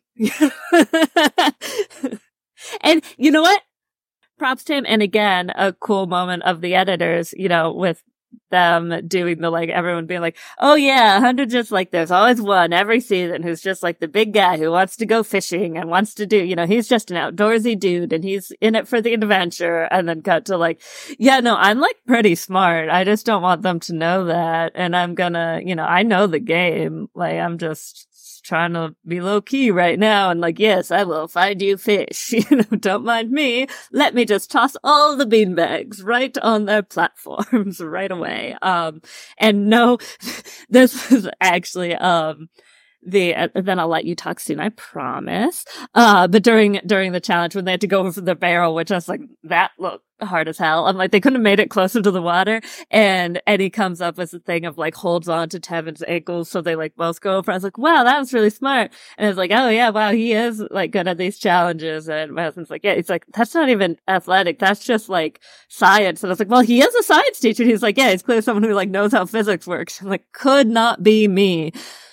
Speaker 3: And you know what? Props to him. And again, a cool moment of the editors, you know, with them doing the, like, everyone being like, oh yeah, Hunter just like, there's always one every season who's just like the big guy who wants to go fishing and wants to do, you know, he's just an outdoorsy dude and he's in it for the adventure. And then cut to like, yeah, no, I'm like pretty smart. I just don't want them to know that. And I'm gonna, you know, I know the game. Like, I'm just trying to be low key right now. And like, yes, I will find you fish. You know, don't mind me. Let me just toss all the beanbags right on their platforms right away. Um, and no, this was actually, um, the, uh, then I'll let you talk soon, I promise. Uh, but during, during the challenge, when they had to go over the barrel, which I was like, that looked hard as hell. I'm like, they couldn't have made it closer to the water. And Eddie comes up with a thing of like holds on to Tevin's ankles. So they like both go over. I was like, wow, that was really smart. And I was like, oh yeah, wow, he is like good at these challenges. And my husband's like, yeah, he's like, that's not even athletic. That's just like science. And I was like, well, he is a science teacher. And he's like, yeah, he's clearly someone who like knows how physics works. I'm like, could not be me.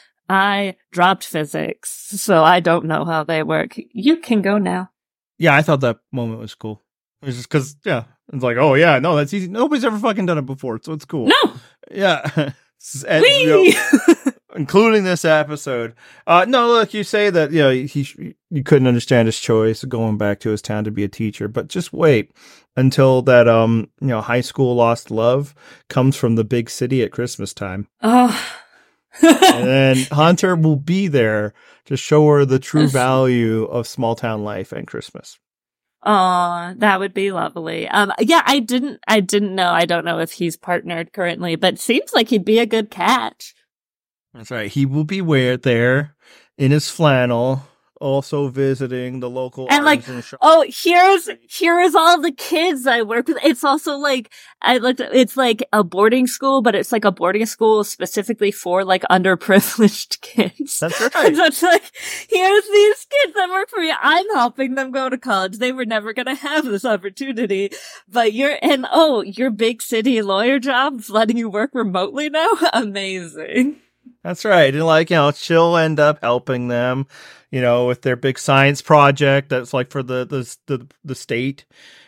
Speaker 3: I dropped physics, so I don't know how they work. You can go now.
Speaker 2: Yeah, I thought that moment was cool. It was just because, yeah, it's like, oh yeah, no, that's easy. Nobody's ever fucking done it before, so it's cool.
Speaker 3: No.
Speaker 2: Yeah. And, you know, including this episode. Uh, no, look, you say that, you know, he, you couldn't understand his choice of going back to his town to be a teacher, but just wait until that, um, you know, high school lost love comes from the big city at Christmas time.
Speaker 3: Oh.
Speaker 2: And then Hunter will be there to show her the true value of small town life and Christmas.
Speaker 3: Oh, that would be lovely. Um, yeah, I didn't, I didn't know. I don't know if he's partnered currently, but it seems like he'd be a good catch.
Speaker 2: That's right. He will be where there in his flannel, also visiting the local
Speaker 3: and like,
Speaker 2: shop.
Speaker 3: oh, here's here's all the kids I work with. It's also like I looked. It's like a boarding school, but it's like a boarding school specifically for like underprivileged kids.
Speaker 2: That's right.
Speaker 3: So it's like, here's these kids that work for me. I'm helping them go to college. They were never gonna have this opportunity, but you're and oh, your big city lawyer job's letting you work remotely now. Amazing.
Speaker 2: That's right. And like, you know, she'll end up helping them, you know, with their big science project that's like for the the the, the state.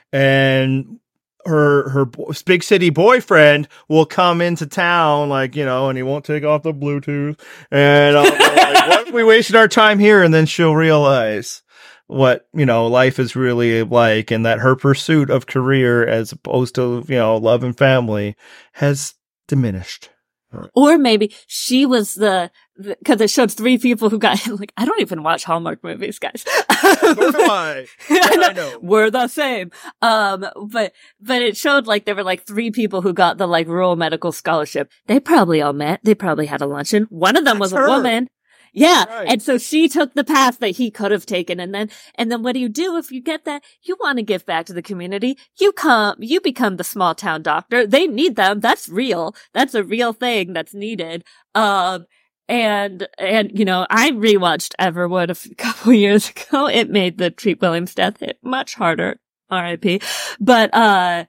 Speaker 2: And her her big city boyfriend will come into town, like, you know, and he won't take off the Bluetooth. And um, like, what we wasted our time here? And then she'll realize what, you know, life is really like, and that her pursuit of career as opposed to, you know, love and family has diminished.
Speaker 3: Or maybe she was the, because it showed three people who got, like, I don't even watch Hallmark movies, guys.
Speaker 2: Nor do I.
Speaker 3: I, know,
Speaker 2: I know.
Speaker 3: We're the same. Um, but, but it showed like there were like three people who got the like rural medical scholarship. They probably all met. They probably had a luncheon. One of them
Speaker 2: That's
Speaker 3: was
Speaker 2: her.
Speaker 3: a woman. Yeah.
Speaker 2: Right.
Speaker 3: And so she took the path that he could have taken. And then, and then what do you do if you get that? You want to give back to the community. You come, you become the small town doctor. They need them. That's real. That's a real thing that's needed. Um, and, and, you know, I rewatched Everwood a f- couple years ago. It made the Treat Williams death hit much harder. R I P. But, uh,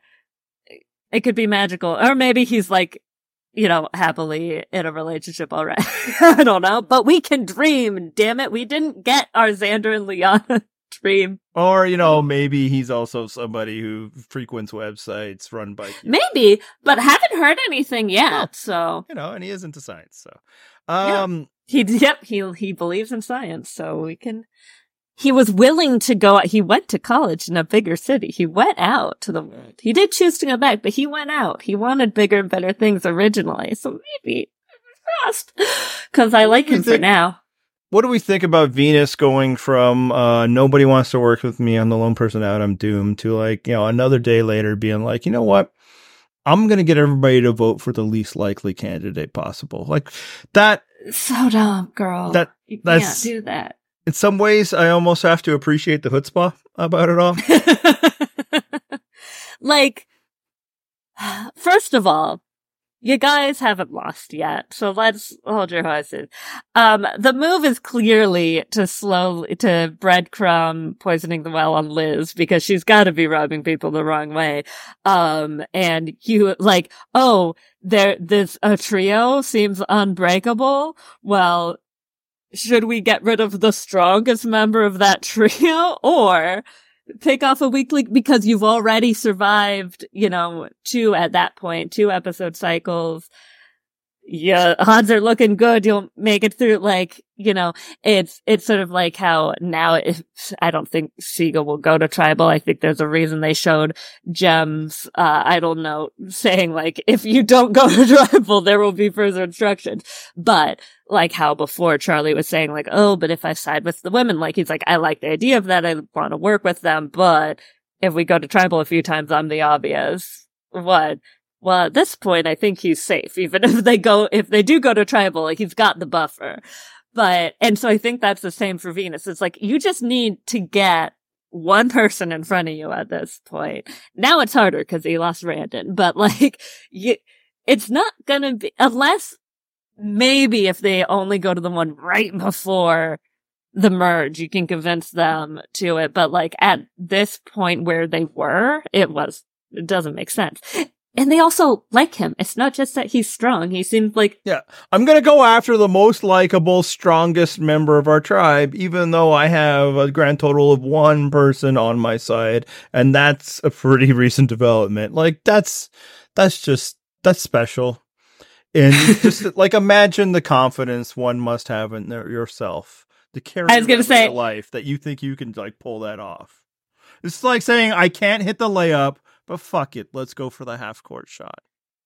Speaker 3: it could be magical. Or maybe he's like, you know, happily in a relationship already. I don't know, but we can dream. Damn it. We didn't get our Xander and Liana dream.
Speaker 2: Or, you know, maybe he's also somebody who frequents websites run by people.
Speaker 3: Maybe, but haven't heard anything yet.
Speaker 2: Oh.
Speaker 3: So,
Speaker 2: You know, and he is into science. So, um,
Speaker 3: yeah. he, yep, he, he believes in science. So we can, he was willing to go, he went to college in a bigger city. He went out to the world. He did choose to go back, but he went out. He wanted bigger and better things originally. So maybe, because I like him for now.
Speaker 2: what do we think about Venus going from uh, nobody wants to work with me, I'm the lone person out, I'm doomed, to like, you know, another day later being like, you know what? I'm going to get everybody to vote for the least likely candidate possible. Like that.
Speaker 3: So dumb, girl.
Speaker 2: That,
Speaker 3: you
Speaker 2: that's,
Speaker 3: can't do that.
Speaker 2: In some ways, I almost have to appreciate the chutzpah about it all.
Speaker 3: Like, first of all, you guys haven't lost yet, so let's hold your horses. Um, the move is clearly to slowly, to breadcrumb poisoning the well on Liz, because she's gotta be rubbing people the wrong way. Um, and you, like, oh, there, this, a trio seems unbreakable. Well, should we get rid of the strongest member of that trio, or pick off a weekly, because you've already survived, you know, two at that point, two episode cycles. Yeah, odds are looking good. You'll make it through. Like, you know, it's, it's sort of like how now, if I don't think Siegel will go to tribal. I think there's a reason they showed Jem's, uh, idle note saying like, if you don't go to tribal, there will be further instructions. But like how before Charlie was saying like, oh, but if I side with the women, like he's like, I like the idea of that. I want to work with them. But if we go to tribal a few times, I'm the obvious what? Well, at this point, I think he's safe. Even if they go, if they do go to tribal, like he's got the buffer. But, and so I think that's the same for Venus. It's like, you just need to get one person in front of you at this point. Now it's harder because he lost Randon, but like, you, it's not gonna be, unless maybe if they only go to the one right before the merge, you can convince them to it. But like at this point where they were, it was, it doesn't make sense. And they also like him. It's not just that he's strong. He seems like...
Speaker 2: Yeah, I'm going to go after the most likable, strongest member of our tribe, even though I have a grand total of one person on my side. And that's a pretty recent development. Like, that's, that's just, that's special. And just, like, imagine the confidence one must have in their, yourself to carry
Speaker 3: I was gonna say,
Speaker 2: life that you think you can, like, pull that off. It's like saying, I can't hit the layup, but fuck it, let's go for the half-court shot.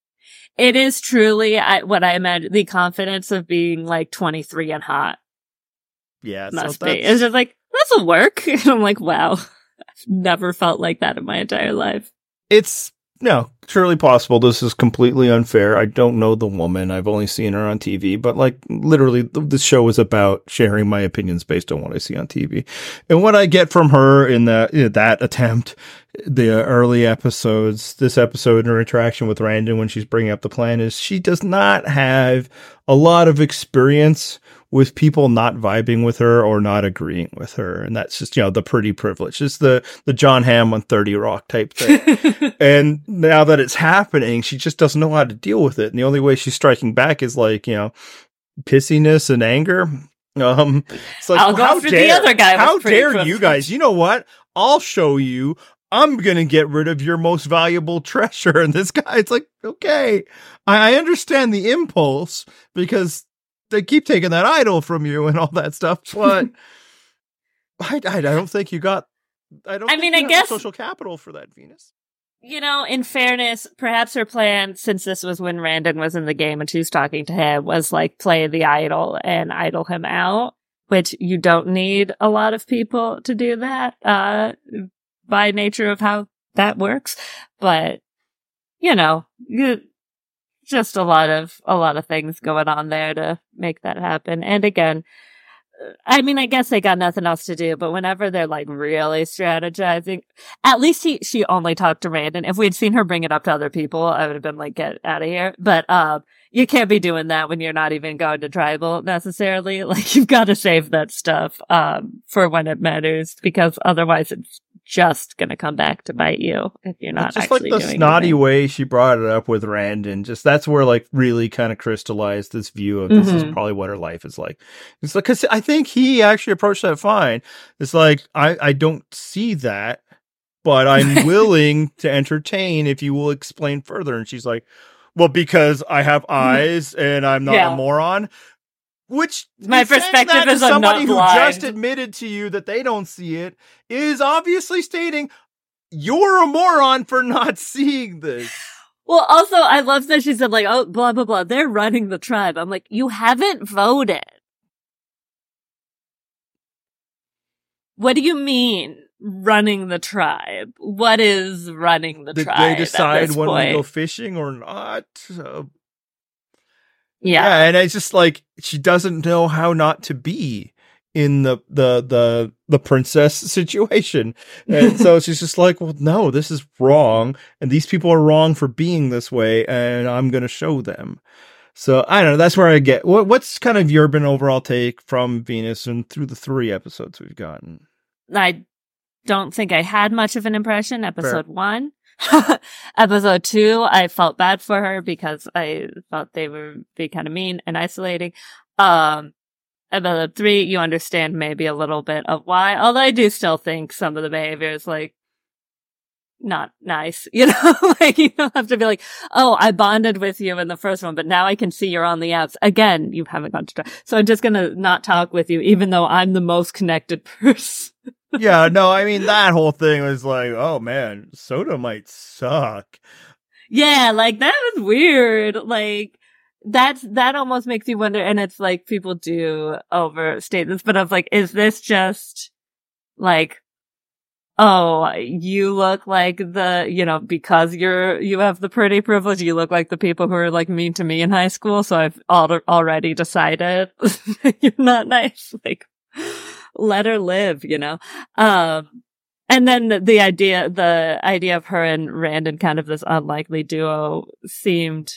Speaker 3: It is truly I, what I imagine, the confidence of being like twenty-three and hot.
Speaker 2: Yeah.
Speaker 3: Must
Speaker 2: so
Speaker 3: be. It's just like, this'll work. And I'm like, wow, I've never felt like that in my entire life.
Speaker 2: It's, no, surely possible. This is completely unfair. I don't know the woman. I've only seen her on T V, but like literally this show is about sharing my opinions based on what I see on T V. And what I get from her in that, you know, that attempt, the early episodes, this episode and her interaction with Randon when she's bringing up the plan is she does not have a lot of experience with people not vibing with her or not agreeing with her. And that's just, you know, the pretty privilege. It's the, the John Hamm on thirty Rock type thing. And now that it's happening, she just doesn't know how to deal with it. And the only way she's striking back is like, you know, pissiness and anger. Um, it's like,
Speaker 3: I'll go
Speaker 2: how
Speaker 3: after
Speaker 2: dare,
Speaker 3: the other guy.
Speaker 2: How dare
Speaker 3: privilege.
Speaker 2: you guys? You know what? I'll show you. I'm going to get rid of your most valuable treasure. And this guy, it's like, okay, I, I understand the impulse because they keep taking that idol from you and all that stuff. But I, I, I don't think you got, I don't
Speaker 3: I
Speaker 2: think
Speaker 3: mean,
Speaker 2: you
Speaker 3: I
Speaker 2: have
Speaker 3: guess
Speaker 2: the social capital for that, Venus.
Speaker 3: You know, in fairness, perhaps her plan, since this was when Randon was in the game and she was talking to him, was like play the idol and idol him out, which you don't need a lot of people to do that, uh, by nature of how that works. But, you know, you, just a lot of, a lot of things going on there to make that happen. And again, I mean, I guess they got nothing else to do, but whenever they're like really strategizing, at least he, she only talked to Randon. If we'd seen her bring it up to other people, I would have been like, get out of here. But, um, you can't be doing that when you're not even going to tribal necessarily. Like, you've got to save that stuff, um, for when it matters, because otherwise it's just gonna come back to bite you if you're not
Speaker 2: it's just
Speaker 3: actually
Speaker 2: like the
Speaker 3: doing
Speaker 2: snotty
Speaker 3: anything.
Speaker 2: way she brought it up with Randon. Just that's where like really kind of crystallized this view of this
Speaker 3: Mhm.
Speaker 2: is probably what her life is like. It's like, cause I think he actually approached that fine. It's like, I, I don't see that, but I'm willing to entertain if you will explain further. And she's like, well, because I have eyes and I'm not
Speaker 3: Yeah.
Speaker 2: a moron. Which
Speaker 3: My
Speaker 2: saying
Speaker 3: perspective
Speaker 2: that to
Speaker 3: is I'm
Speaker 2: somebody
Speaker 3: not
Speaker 2: who
Speaker 3: blind.
Speaker 2: just admitted to you that they don't see it is obviously stating you're a moron for not seeing this.
Speaker 3: Well, also, I love that she said, like, oh, blah, blah, blah, they're running the tribe. I'm like, you haven't voted. What do you mean, running the tribe? What is running the
Speaker 2: Did
Speaker 3: tribe?
Speaker 2: they
Speaker 3: at
Speaker 2: decide
Speaker 3: this
Speaker 2: when
Speaker 3: point?
Speaker 2: we go fishing or not? Uh,
Speaker 3: Yeah.
Speaker 2: yeah, and it's just like she doesn't know how not to be in the the the the princess situation. And so she's just like, well, no, this is wrong, and these people are wrong for being this way, and I'm going to show them. So I don't know. That's where I get. What, what's kind of your been overall take from Venus and through the three episodes we've gotten?
Speaker 3: I don't think I had much of an impression. Episode one. Episode two, I felt bad for her because I thought they were being kind of mean and isolating. Um, episode three, you understand maybe a little bit of why, although I do still think some of the behavior is like not nice, you know, like you don't have to be like, oh, I bonded with you in the first one, but now I can see you're on the apps. Again, you haven't gone to try. So I'm just going to not talk with you, even though I'm the most connected person.
Speaker 2: Yeah, no, I mean, that whole thing was like, oh man, soda might suck.
Speaker 3: Yeah, like that was weird. Like that's, that almost makes you wonder. And it's like people do overstate this, but I was like, is this just like oh, you look like the, you know, because you're, you have the pretty privilege, you look like the people who are like mean to me in high school. So I've al- already decided you're not nice. Like, let her live, you know? Um, and then the, the idea, the idea of her and Rand and kind of this unlikely duo seemed,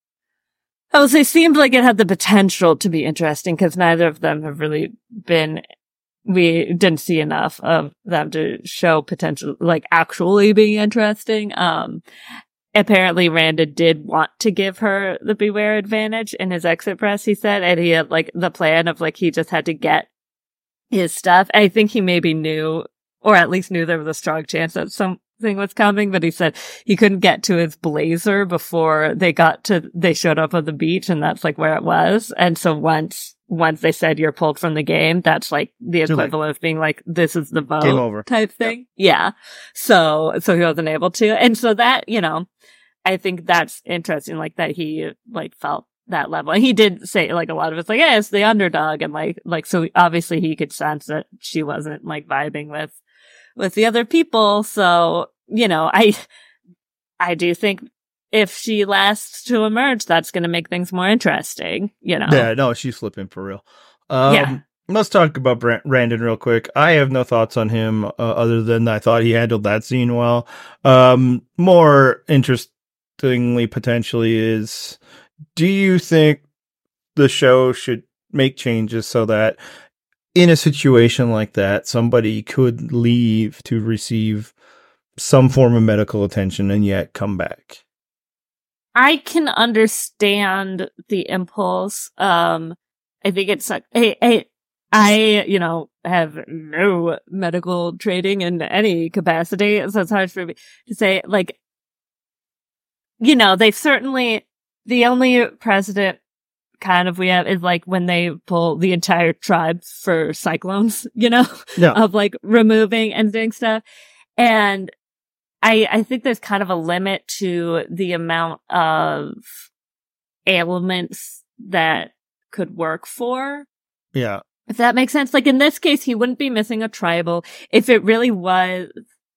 Speaker 3: I would say seemed like it had the potential to be interesting because neither of them have really been, we didn't see enough of them to show potential, like actually being interesting. Um, apparently Randa did want to give her the Beware advantage in his exit press, he said, and he had like the plan of like, he just had to get his stuff. I think he maybe knew, or at least knew there was a strong chance that something was coming, but he said he couldn't get to his blazer before they got to, they showed up on the beach, and that's like where it was. And so once, once they said you're pulled from the game, that's like the equivalent of being like, this is the vote
Speaker 2: Game over
Speaker 3: type thing. Yep. Yeah. So, so he wasn't able to. And so that, you know, I think that's interesting, like that he like felt that level. And he did say like a lot of it's like, yeah, it's the underdog. And like, like, so obviously he could sense that she wasn't like vibing with, with the other people. So, you know, I, I do think if she lasts to emerge, that's going to make things more interesting, you know?
Speaker 2: Yeah, no, she's flipping for real. Um,
Speaker 3: yeah.
Speaker 2: Let's talk about Brand- Brandon real quick. I have no thoughts on him uh, other than I thought he handled that scene well. Um, more interestingly, potentially is, do you think the show should make changes so that in a situation like that, somebody could leave to receive some form of medical attention and yet come back?
Speaker 3: I can understand the impulse. Um, I think it's, I, I, I, you know, have no medical training in any capacity, so it's hard for me to say, like, you know, they've certainly, the only precedent kind of we have is like when they pull the entire tribe for cyclones, you know,
Speaker 2: yeah.
Speaker 3: of like removing and doing stuff. And I, I think there's kind of a limit to the amount of ailments that could work for.
Speaker 2: Yeah.
Speaker 3: If that makes sense. Like in this case, he wouldn't be missing a tribal if it really was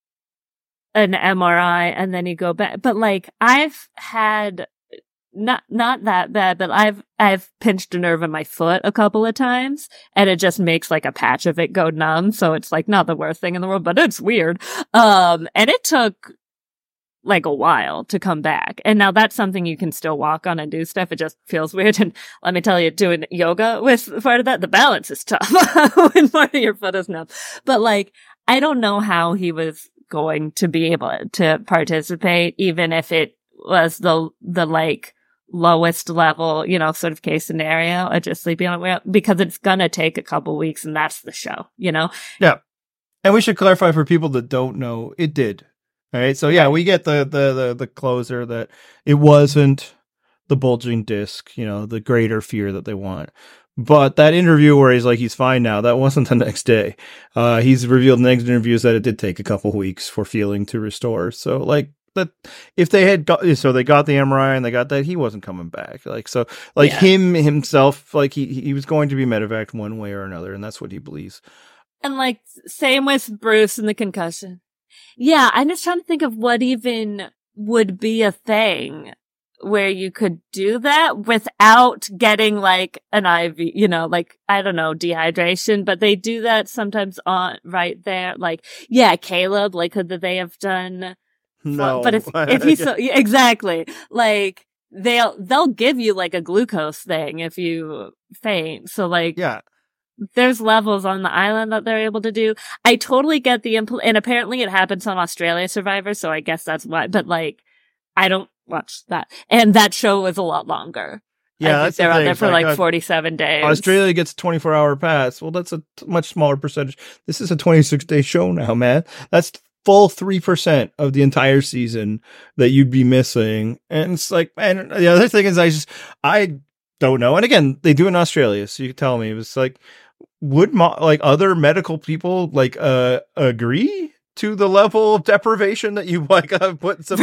Speaker 3: an M R I and then you go back. But like I've had not, not that bad, but I've, I've pinched a nerve in my foot a couple of times and it just makes like a patch of it go numb. So it's like not the worst thing in the world, but it's weird. Um, and it took like a while to come back. And now that's something you can still walk on and do stuff. It just feels weird. And let me tell you, doing yoga with part of that, the balance is tough when part of your foot is numb. But like, I don't know how he was going to be able to participate, even if it was the, the like, lowest level, you know, sort of case scenario of just sleeping on it, because it's gonna take a couple weeks and that's the show, you know?
Speaker 2: Yeah. And we should clarify for people that don't know, it did. All right. So yeah, we get the, the, the, the closer that it wasn't the bulging disc, you know, the greater fear that they want. But that interview where he's like, he's fine now, that wasn't the next day. Uh, he's revealed in the next interviews that it did take a couple weeks for feeling to restore. So like, that if they had got, so they got the M R I and they got that, he wasn't coming back. Like, so like yeah. him himself, like he, he was going to be medevaced one way or another. And that's what he believes.
Speaker 3: And like, same with Bruce and the concussion. Yeah. I'm just trying to think of what even would be a thing where you could do that without getting like an I V, you know, like, I don't know, dehydration, but they do that sometimes on right there. Like, yeah, Caleb, like, could they have done?
Speaker 2: No,
Speaker 3: but if if you so exactly like they'll they'll give you like a glucose thing if you faint. So like
Speaker 2: yeah,
Speaker 3: there's levels on the island that they're able to do. I totally get the impl- and apparently it happens on Australia Survivor, so I guess that's why. But like I don't watch that, and that show was a lot longer.
Speaker 2: Yeah,
Speaker 3: I
Speaker 2: that's
Speaker 3: think they're
Speaker 2: the
Speaker 3: out
Speaker 2: thing.
Speaker 3: there for
Speaker 2: like,
Speaker 3: like
Speaker 2: uh,
Speaker 3: forty-seven days.
Speaker 2: Australia gets a twenty-four hour pass. Well, that's a t- much smaller percentage. This is a twenty-six day show now, man. That's full three percent of the entire season that you'd be missing. And it's like, man, the other thing is I just, I don't know. And again, they do in Australia. So you can tell me, it was like, would mo- like other medical people like, uh, agree to the level of deprivation that you like, uh, put some.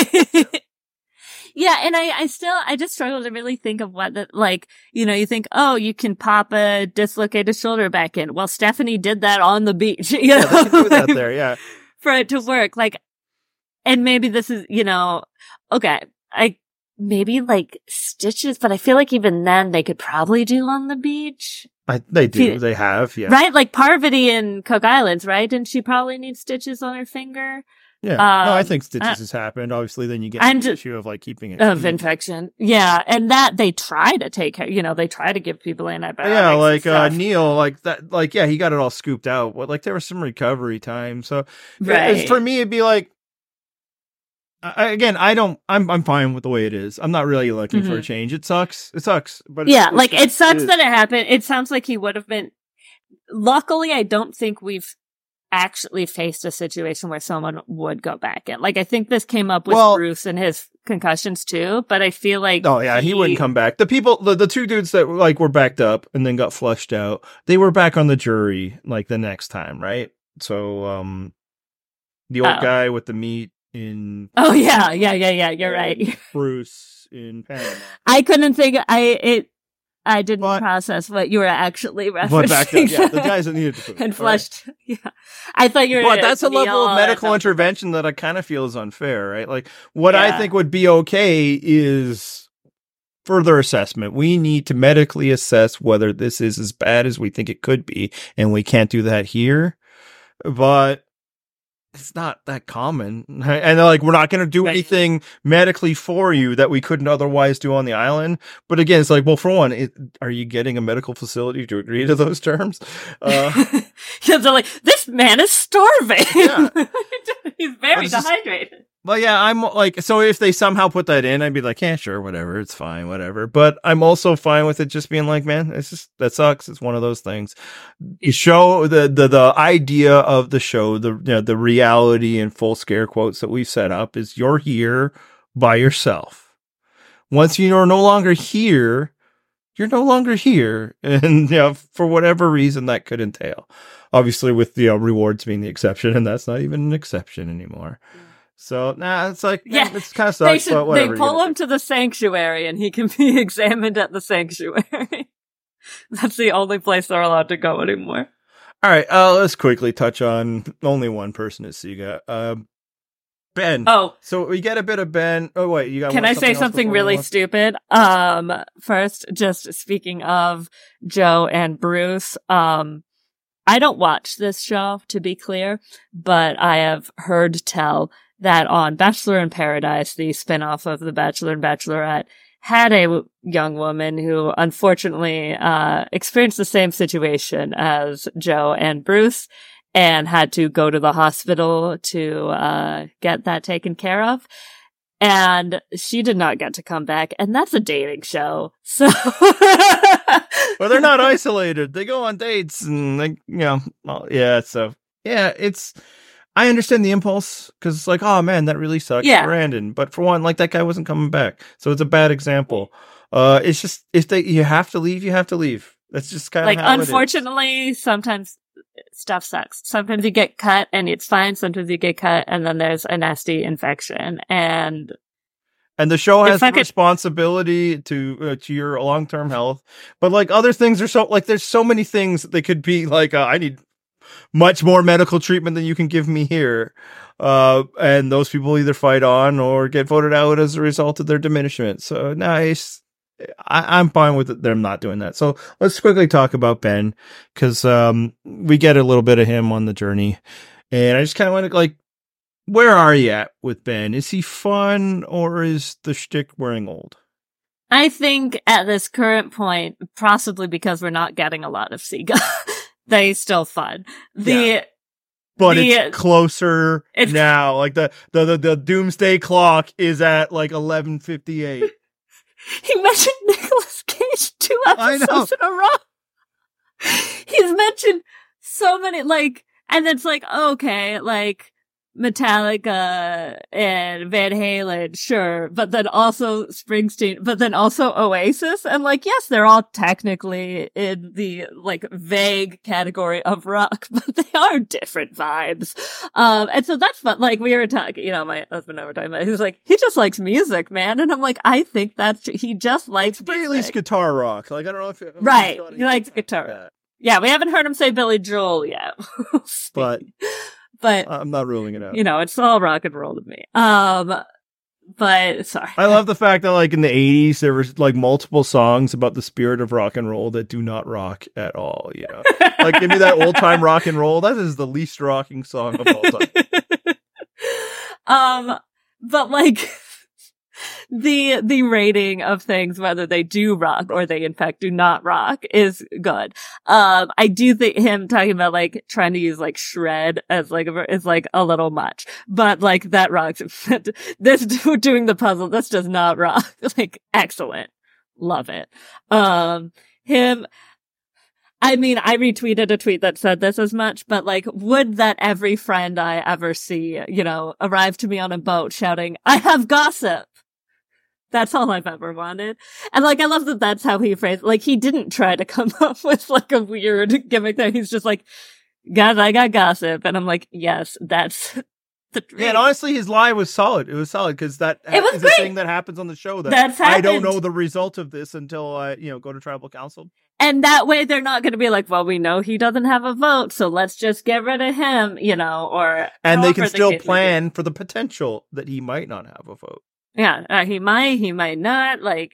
Speaker 3: Yeah, and I, I still, I just struggle to really think of what the, like, you know, you think, oh, you can pop a dislocated shoulder back in. Well, Stephanie did that on the beach. You know?
Speaker 2: Yeah, they can do that there, yeah.
Speaker 3: for it to work. Like, and maybe this is, you know, okay, I, maybe like stitches, but I feel like even then they could probably do on the beach.
Speaker 2: I, they do. They have, yeah.
Speaker 3: Right? Like Parvati in Cook Islands, right? Didn't she probably need stitches on her finger?
Speaker 2: Yeah.
Speaker 3: Um,
Speaker 2: no, I think stitches
Speaker 3: uh,
Speaker 2: has happened. Obviously, then you get
Speaker 3: I'm
Speaker 2: the
Speaker 3: just-
Speaker 2: issue of like keeping it.
Speaker 3: Of
Speaker 2: clean.
Speaker 3: infection. Yeah. And that they try to take care, you know, they try to give people antibiotics.
Speaker 2: Yeah, like
Speaker 3: and
Speaker 2: uh,
Speaker 3: stuff.
Speaker 2: Neil, like that, like yeah, he got it all scooped out, but like there was some recovery time. So
Speaker 3: Right.
Speaker 2: it's- for me, it'd be like, I, again, I don't, I'm, I'm fine with the way it is. I'm not really looking for a
Speaker 3: Mhm.
Speaker 2: change. It sucks. It sucks. But
Speaker 3: Yeah.
Speaker 2: it's,
Speaker 3: Like
Speaker 2: it's
Speaker 3: it sucks
Speaker 2: is.
Speaker 3: that it happened. It sounds like he would have been, luckily, I don't think we've actually faced a situation where someone would go back in. Like I think this came up with
Speaker 2: Well-
Speaker 3: Bruce and his concussions too, but I feel like
Speaker 2: Oh yeah, he, wouldn't come back. The people, the, the two dudes that like were backed up and then got flushed out, they were back on the jury like the next time, right? So, um, the old
Speaker 3: Oh.
Speaker 2: guy with the meat in
Speaker 3: Oh yeah, yeah, yeah, yeah. You're right.
Speaker 2: Bruce in Panama.
Speaker 3: I couldn't think. I it. I didn't
Speaker 2: But-
Speaker 3: process what you were actually referencing.
Speaker 2: But back up, yeah, the guys that needed to poop.
Speaker 3: and
Speaker 2: all right?
Speaker 3: flushed. Yeah, I thought you were.
Speaker 2: But that's a
Speaker 3: Neil,
Speaker 2: level of
Speaker 3: uh,
Speaker 2: medical
Speaker 3: something.
Speaker 2: intervention that I kind of feel is unfair, right? Like, what I
Speaker 3: Yeah.
Speaker 2: think would be okay is further assessment. We need to medically assess whether this is as bad as we think it could be, and we can't do that here. But it's not that common. Right? And they're like, we're not going to do
Speaker 3: Right.
Speaker 2: anything medically for you that we couldn't otherwise do on the island. But again, it's like, well, for one, it, are you getting a medical facility to agree to those terms? Uh,
Speaker 3: Yeah, they're like, this man is starving.
Speaker 2: Yeah.
Speaker 3: He's very
Speaker 2: It's just-
Speaker 3: dehydrated.
Speaker 2: Well, yeah, I'm like, so if they somehow put that in, I'd be like, yeah, sure, whatever, it's fine, whatever. But I'm also fine with it just being like, man, it's just, that sucks. It's one of those things. The show, the, the, the idea of the show, the, you know, the reality and full scare quotes that we've set up is you're here by yourself. Once you're no longer here, you're no longer here. And, you know, for whatever reason that could entail. Obviously with the you know, rewards being the exception, and that's not even an exception anymore. So, nah, it's like, yeah,
Speaker 3: Yeah,
Speaker 2: it's kind of
Speaker 3: They
Speaker 2: sucks,
Speaker 3: should.
Speaker 2: but
Speaker 3: They
Speaker 2: whatever.
Speaker 3: pull
Speaker 2: you know.
Speaker 3: him to the sanctuary, and he can be examined at the sanctuary. That's the only place they're allowed to go anymore.
Speaker 2: All right, uh, let's quickly touch on only one person at Sega. Uh, Ben.
Speaker 3: Oh,
Speaker 2: So we get a bit of Ben. Oh, wait, you got
Speaker 3: can
Speaker 2: one-
Speaker 3: I say
Speaker 2: else
Speaker 3: something
Speaker 2: before we
Speaker 3: really
Speaker 2: move on?
Speaker 3: stupid? Um, first, just speaking of Joe and Bruce, um, I don't watch this show, to be clear, but I have heard tell that on Bachelor in Paradise, the spinoff of The Bachelor and Bachelorette, had a w- young woman who unfortunately uh experienced the same situation as Joe and Bruce and had to go to the hospital to uh get that taken care of. And she did not get to come back, and that's a dating show. So
Speaker 2: Well, they're not isolated. They go on dates and they, you know, well, yeah. So yeah, it's, I understand the impulse because it's like, oh man, that really sucks,
Speaker 3: Yeah.
Speaker 2: Brandon. But for one, like that guy wasn't coming back. So it's a bad example. Uh, it's just, if they, you have to leave, you have to leave. That's just kind of
Speaker 3: like,
Speaker 2: how it is.
Speaker 3: unfortunately, sometimes stuff sucks. Sometimes you get cut and it's fine. Sometimes you get cut and then there's a nasty infection. And
Speaker 2: And the show
Speaker 3: If
Speaker 2: has
Speaker 3: I
Speaker 2: the
Speaker 3: could-
Speaker 2: responsibility to uh, to your long term health, but like other things are so like there's so many things that they could be like uh, I need much more medical treatment than you can give me here, uh, and those people either fight on or get voted out as a result of their diminishment. So nice. I, I'm fine with them not doing that. So let's quickly talk about Ben because um, we get a little bit of him on the journey, and I just kind of want to like. Where are you at with Ben? Is he fun or is the shtick wearing old?
Speaker 3: I think at this current point, possibly because we're not getting a lot of Sega, that he's still fun. The,
Speaker 2: Yeah. But
Speaker 3: The-
Speaker 2: it's closer
Speaker 3: it's-
Speaker 2: now. Like the, the, the, the doomsday clock is at like eleven fifty-eight.
Speaker 3: he mentioned Nicolas Cage two
Speaker 2: I know.
Speaker 3: episodes in a row. He's mentioned so many, like, and it's like, okay, like, Metallica and Van Halen, sure, but then also Springsteen, but then also Oasis, and like, yes, they're all technically in the like vague category of rock, but they are different vibes. Um, and so that's fun. Like we were talking, you know, my husband and I were talking about, he was like, he just likes music, man, and I'm like, I think that's true. He just likes
Speaker 2: But at
Speaker 3: music.
Speaker 2: least guitar rock. Like I don't know if it,
Speaker 3: Right.
Speaker 2: if
Speaker 3: He likes guitar.
Speaker 2: Yeah.
Speaker 3: Yeah, we haven't heard him say Billy Joel yet. We'll see.
Speaker 2: But
Speaker 3: but
Speaker 2: I'm not ruling it out.
Speaker 3: you know, it's all rock and roll to me. Um, but sorry.
Speaker 2: I love the fact that like in the eighties there was like multiple songs about the spirit of rock and roll that do not rock at all. You know, like give me that old time rock and roll. That is the least rocking song of all time.
Speaker 3: um, but like. The, the rating of things, whether they do rock or they in fact do not rock, is good. Um, I do think him talking about like trying to use like shred as like a, is like a little much, but like that rocks. This doing the puzzle, this does not rock. Like excellent. Love it. Um, him, I mean, I retweeted a tweet that said this as much, but like, would that every friend I ever see, you know, arrive to me on a boat shouting, I have gossip. That's all I've ever wanted. And like, I love that that's how he phrased, like, he didn't try to come up with like a weird gimmick there. He's just like, guys, I got gossip. And I'm like, yes, that's the dream.
Speaker 2: Yeah, and honestly, his lie was solid. It was solid because that
Speaker 3: It was
Speaker 2: is
Speaker 3: great.
Speaker 2: a thing that happens on the show that
Speaker 3: That's
Speaker 2: I don't
Speaker 3: happened.
Speaker 2: know the result of this until I, you know, go to tribal council.
Speaker 3: And that way they're not going to be like, well, we know he doesn't have a vote, so let's just get rid of him, you know, or.
Speaker 2: And they can
Speaker 3: however the
Speaker 2: still
Speaker 3: case may be.
Speaker 2: plan for the potential that he might not have a vote.
Speaker 3: Yeah, uh, he might, he might not, like,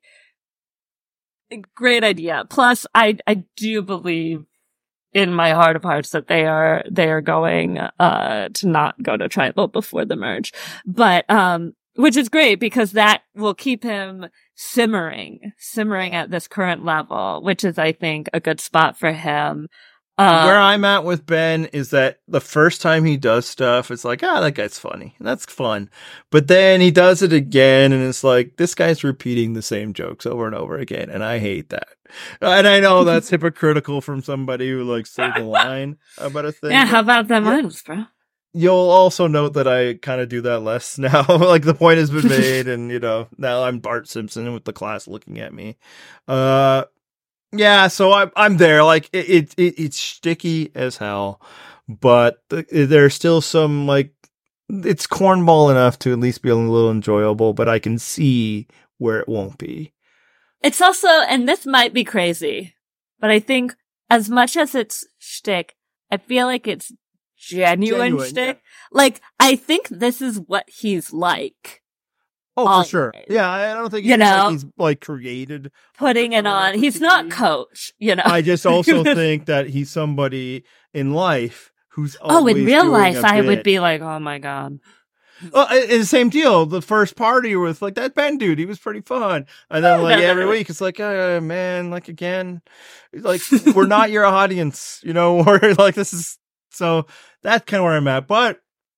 Speaker 3: great idea. Plus, I, I do believe in my heart of hearts that they are, they are going, uh, to not go to tribal before the merge. But, um, which is great because that will keep him simmering, simmering at this current level, which is, I think, a good spot for him. Um,
Speaker 2: Where I'm at with Ben is that the first time he does stuff, it's like, ah, that guy's funny. That's fun. But then he does it again, and it's like, this guy's repeating the same jokes over and over again, and I hate that. And I know that's hypocritical from somebody who like say the line about a thing.
Speaker 3: yeah, how about them
Speaker 2: Yeah.
Speaker 3: lines, bro?
Speaker 2: You'll also note that I kind of do that less now. Like the point has been made, and you know, now I'm Bart Simpson with the class looking at me. Uh, yeah, so I'm I'm there. Like it, it, it it's sticky as hell, but the, there's still some like it's cornball enough to at least be a little enjoyable. But I can see where it won't be.
Speaker 3: It's also, and this might be crazy, but I think as much as it's shtick, I feel like it's genuine,
Speaker 2: Genuine,
Speaker 3: shtick.
Speaker 2: yeah.
Speaker 3: Like, I think this is what he's like.
Speaker 2: Oh,
Speaker 3: Always.
Speaker 2: for sure. Yeah, I don't think
Speaker 3: You
Speaker 2: he's,
Speaker 3: know?
Speaker 2: like, he's like created.
Speaker 3: Putting it on. He's not coach, you know.
Speaker 2: I just also think that he's somebody in life who's
Speaker 3: oh,
Speaker 2: always
Speaker 3: in real
Speaker 2: doing
Speaker 3: life,
Speaker 2: a
Speaker 3: I would
Speaker 2: bit.
Speaker 3: be like, oh my God.
Speaker 2: Well, it- it's the same deal. The first party with like that Ben dude, he was pretty fun. And then like every week, it's like, oh man, like again, like we're not your audience, you know. Or like this is so that's kind of where I'm at. But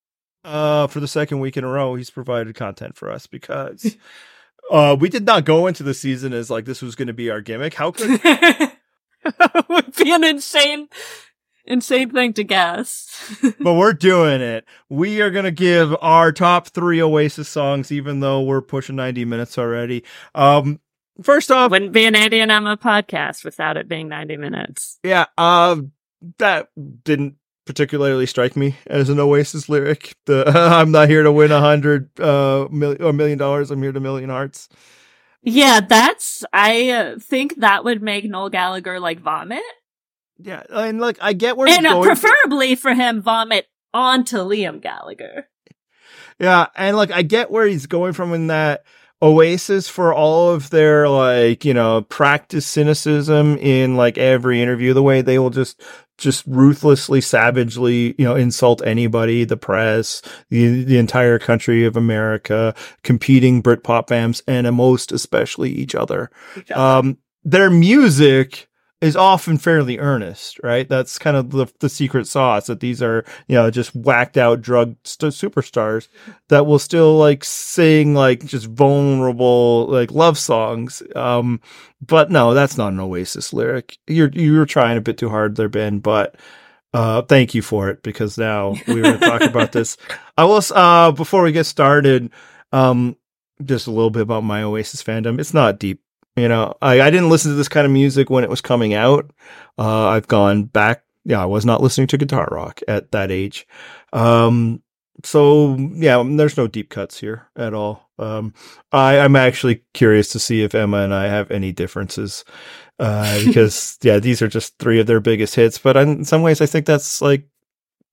Speaker 2: uh, for the second week in a row, he's provided content for us because uh, we did not go into the season as like this was going to be our gimmick. How could
Speaker 3: It would be an insane, insane thing to guess.
Speaker 2: but we're doing it. We are going to give our top three Oasis songs, even though we're pushing ninety minutes already. Um, first off,
Speaker 3: Wouldn't be an Andy and Emma podcast without it being ninety minutes.
Speaker 2: yeah, uh, that didn't particularly strike me as an Oasis lyric. The I'm not here to win a hundred uh, mil- or million dollars. I'm here to million hearts.
Speaker 3: Yeah, that's, I uh, think that would make Noel Gallagher like vomit.
Speaker 2: Yeah, and like I get where he's
Speaker 3: And uh,
Speaker 2: going.
Speaker 3: preferably for him vomit onto Liam Gallagher.
Speaker 2: Yeah, and like I get where he's going from in that Oasis, for all of their like, you know, practice cynicism in like every interview, the way they will just just ruthlessly, savagely, you know, insult anybody, the press, the the entire country of America, competing Britpop bands, and most especially each other. Um, their music is often fairly earnest, right? That's kind of the, the secret sauce, that these are, you know, just whacked out drug st- superstars that will still like sing like just vulnerable, like love songs. Um, but no, that's not an Oasis lyric. You're, you're trying a bit too hard there, Ben, but, uh, thank you for it, because now we were going to talk about this. I will, uh, before we get started, um, just a little bit about my Oasis fandom. It's not deep. You know, I, I didn't listen to this kind of music when it was coming out. Uh, I've gone back. Yeah, I was not listening to guitar rock at that age. Um, so yeah, there's no deep cuts here at all. Um, I, I'm actually curious to see if Emma and I have any differences, uh, because yeah, these are just three of their biggest hits. But in some ways, I think that's like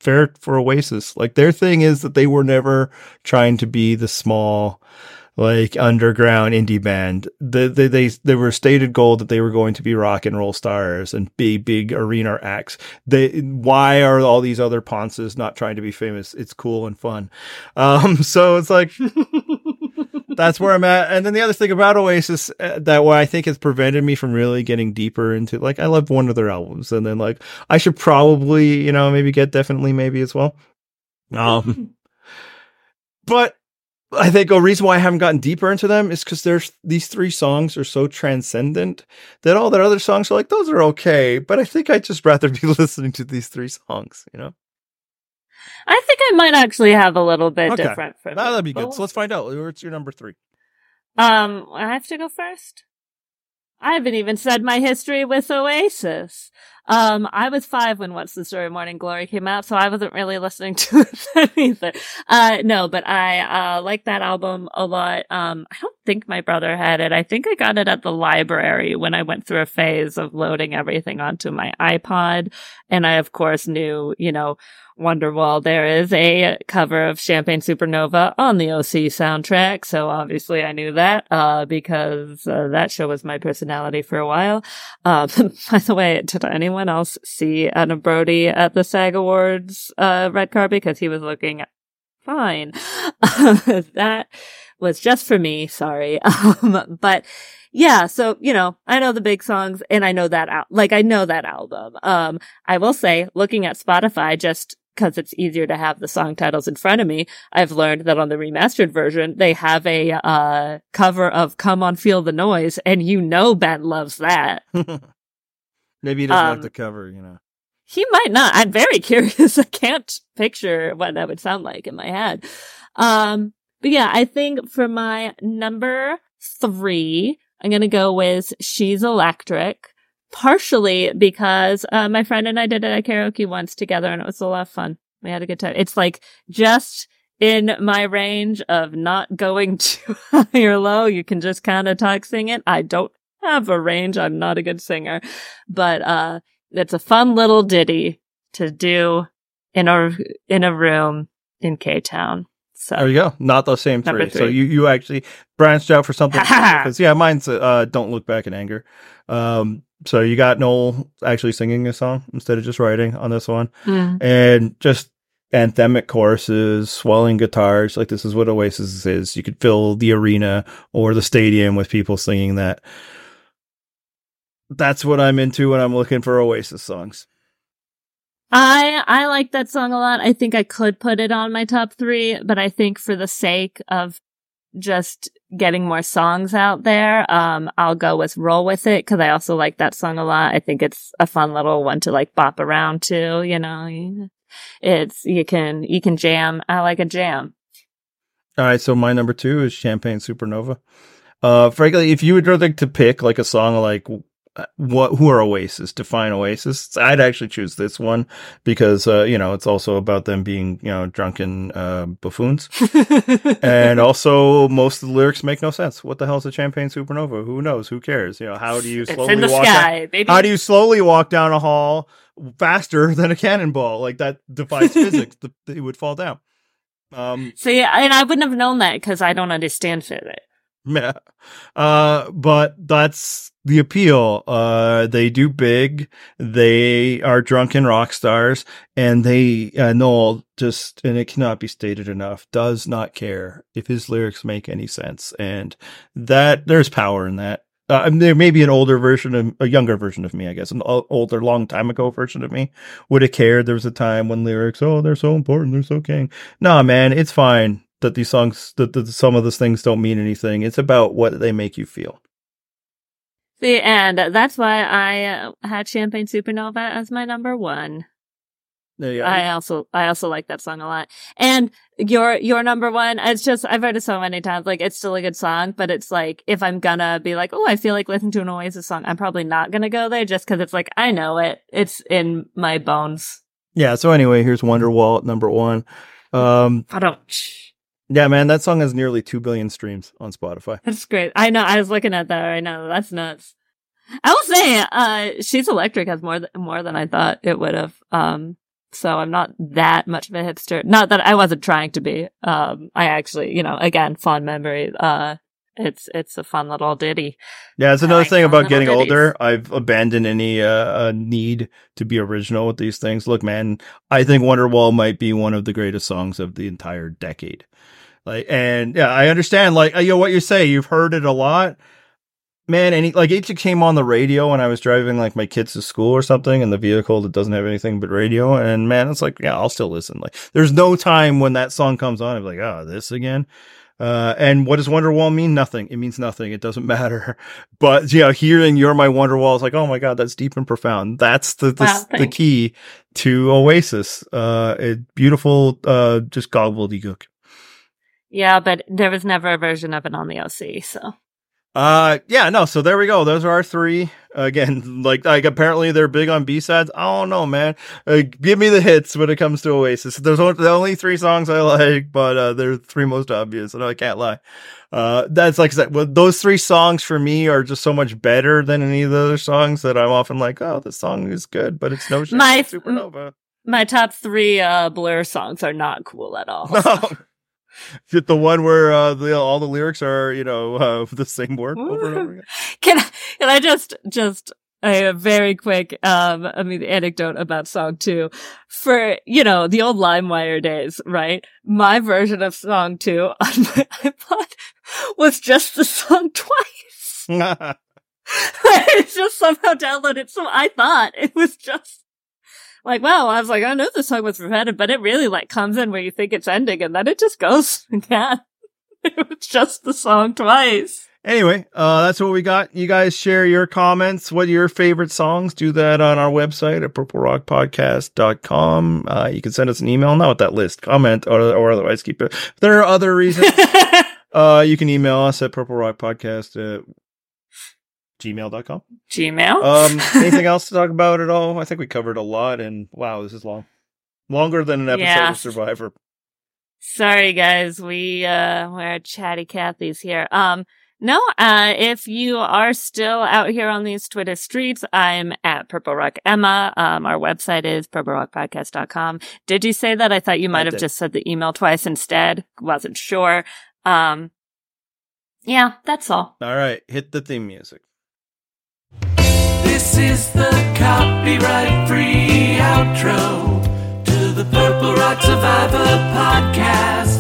Speaker 2: fair for Oasis. Like, their thing is that they were never trying to be the small, like, underground indie band. They, they, they, they were stated goal that they were going to be rock and roll stars and be big arena acts. They, why are all these other Ponces not trying to be famous? It's cool and fun. Um, so it's like, that's where I'm at. And then the other thing about Oasis uh, that what I think has prevented me from really getting deeper into, like, I love one of their albums, and then like I should probably, you know, maybe get Definitely Maybe as well. Um, but I think a reason why I haven't gotten deeper into them is because there's these three songs are so transcendent that all their other songs are like, those are okay, but I think I'd just rather be listening to these three songs, you know?
Speaker 3: I think I might actually have a little bit
Speaker 2: Okay.
Speaker 3: different from
Speaker 2: That,
Speaker 3: you.
Speaker 2: that'd be good.
Speaker 3: But-
Speaker 2: So let's find out. What's your number three?
Speaker 3: Um, I have to go first. I haven't even said my history with Oasis. Um, I was five when What's the Story Morning Glory came out, so I wasn't really listening to it then either. Uh, no, but I, uh, like that album a lot. Um, I don't think my brother had it. I think I got it at the library when I went through a phase of loading everything onto my iPod. And I, of course, knew, you know, Wonderwall. There is a cover of Champagne Supernova on the O C soundtrack, so obviously I knew that, uh, because uh, that show was my personality for a while. Um, by the way, did anyone else see Adam Brody at the SAG Awards uh, red carpet? Because he was looking fine. That was just for me, sorry. Um, but yeah, so, you know, I know the big songs, and I know that, al- like, I know that album. Um, I will say, looking at Spotify, just because it's easier to have the song titles in front of me, I've learned that on the remastered version, they have a uh cover of Come On Feel the Noise, and you know Ben loves that.
Speaker 2: Maybe he doesn't
Speaker 3: Um,
Speaker 2: like the cover, you know.
Speaker 3: He might not. I'm very curious. I can't picture what that would sound like in my head. Um, but yeah, I think for my number three, I'm going to go with She's Electric. Partially because uh, my friend and I did it at karaoke once together, and it was a lot of fun. We had a good time. It's like just in my range of not going too high or low. You can just kind of talk sing it. I don't have a range. I'm not a good singer, but uh, it's a fun little ditty to do in a in a room in K-Town. So
Speaker 2: There you go. Not those same
Speaker 3: Number
Speaker 2: three.
Speaker 3: three.
Speaker 2: So you, you actually branched out for something.
Speaker 3: Ha ha!
Speaker 2: Because yeah, mine's uh, Don't Look Back in Anger. Um, so you got Noel actually singing a song instead of just writing on this one,
Speaker 3: Mm.
Speaker 2: and just anthemic choruses, swelling guitars. Like, this is what Oasis is. You could fill the arena or the stadium with people singing that. That's what I'm into when I'm looking for Oasis songs.
Speaker 3: I I like that song a lot. I think I could put it on my top three, but I think for the sake of just getting more songs out there, um, I'll go with Roll With It, because I also like that song a lot. I think it's a fun little one to like bop around to, you know. It's, you can, you can jam. I like a jam.
Speaker 2: All right, so my number two is Champagne Supernova. Uh, frankly, if you would like to pick like a song like what, who are Oasis, define Oasis, I'd actually choose this one because, uh, you know, it's also about them being, you know, drunken, uh, buffoons. And also most of the lyrics make no sense. What the hell is a Champagne Supernova? Who knows? Who cares? You know, how do you
Speaker 3: It's
Speaker 2: slowly
Speaker 3: in the
Speaker 2: walk
Speaker 3: sky,
Speaker 2: down,
Speaker 3: baby.
Speaker 2: how do you slowly walk down a hall faster than a cannonball? Like, that defies physics. The, it would fall down. Um,
Speaker 3: See, and I wouldn't have known that because I don't understand physics.
Speaker 2: Yeah. Uh, but that's the appeal. Uh, they do big. They are drunken rock stars, and they, uh, Noel just, and it cannot be stated enough, does not care if his lyrics make any sense. And that, there's power in that. Uh, there may be an older version of, a younger version of me, I guess, an o- older, long time ago version of me would have cared. There was a time when lyrics, oh, they're so important, they're so king. Nah, man, it's fine that these songs, that, that some of those things don't mean anything. It's about what they make you feel.
Speaker 3: See, and that's why I uh, had Champagne Supernova as my number one.
Speaker 2: There you go.
Speaker 3: I also, I also like that song a lot. And your, your number one, it's just, I've heard it so many times, like, it's still a good song, but it's like, if I'm gonna be like, oh, I feel like listening to an Oasis song, I'm probably not gonna go there just cause it's like, I know it. It's in my bones.
Speaker 2: Yeah. So anyway, here's Wonderwall at number one. Um,
Speaker 3: I don't,
Speaker 2: yeah, man, that song has nearly two billion streams on Spotify.
Speaker 3: that's great. I know, I was looking at that right now. That's nuts. I will say, uh, She's Electric has more, th- more than I thought it would have. Um, So I'm not that much of a hipster. Not that I wasn't trying to be. Um, I actually, you know, again, fond memory. Uh, it's, it's a fun little ditty.
Speaker 2: Yeah. It's another
Speaker 3: like
Speaker 2: thing
Speaker 3: fun
Speaker 2: about
Speaker 3: little
Speaker 2: getting
Speaker 3: ditties.
Speaker 2: older. I've abandoned any, uh, uh, need to be original with these things. Look, man, I think Wonderwall might be one of the greatest songs of the entire decade. Like, and yeah, I understand, like, you know, what you say, you've heard it a lot. Man, and he, like it came on the radio when I was driving like my kids to school or something in the vehicle that doesn't have anything but radio. And man, it's like, yeah, I'll still listen. Like there's no time when that song comes on, I'm like, oh, this again. Uh, and what does Wonderwall mean? Nothing. It means nothing. It doesn't matter. But, you know, hearing You're My Wonderwall is like, oh my God, that's deep and profound. That's the, the,
Speaker 3: Wow,
Speaker 2: the key to Oasis. Uh, it, beautiful, uh, just gobbledygook.
Speaker 3: Yeah, but there was never a version of it on the O C, so.
Speaker 2: Uh, yeah, no, so there we go. Those are our three. Again, like, like apparently they're big on B-sides. I don't know, man. Uh, give me the hits when it comes to Oasis. There's only, the only three songs I like, but, uh, they're the three most obvious, and I can't lie. Uh, that's like I said, well, those three songs for me are just so much better than any of the other songs that I'm often like, oh, this song is good, but it's no shit.
Speaker 3: My-
Speaker 2: Supernova.
Speaker 3: My top three, uh, Blur songs are not cool at all.
Speaker 2: No. The one where uh, the, all the lyrics are, you know, uh, the same word over and over again.
Speaker 3: Can I, can I just, just a very quick, um, I mean, anecdote about song two. For, you know, the old LimeWire days, right? My version of song two on my iPod was just the song twice. It's just somehow downloaded. So I thought it was just like, wow, I was like, I know the song was repetitive, but it really like comes in where you think it's ending and then it just goes again. It was just the song twice.
Speaker 2: Anyway, uh, that's what we got. You guys share your comments. What are your favorite songs? Do that on our website at purple rock podcast dot com. Uh, you can send us an email, not with that list, comment or, or otherwise keep it. If there are other reasons, uh, you can email us at purple rock podcast at gmail dot com.
Speaker 3: Gmail.
Speaker 2: Um, anything else to talk about at all? I think we covered a lot, and wow, this is long. Longer than an episode
Speaker 3: Yeah.
Speaker 2: of Survivor.
Speaker 3: Sorry guys, we, uh, we're chatty Cathy's here. Um, no, uh, if you are still out here on these Twitter streets, I'm at Purple Rock Emma. Um, our website is purple rock podcast dot com. Did you say that? I thought you might
Speaker 2: I
Speaker 3: have
Speaker 2: did.
Speaker 3: just said the email twice instead. Wasn't sure. Um, yeah, that's all.
Speaker 2: All right, hit the theme music.
Speaker 1: This is the copyright-free outro to the Purple Rock Survivor podcast.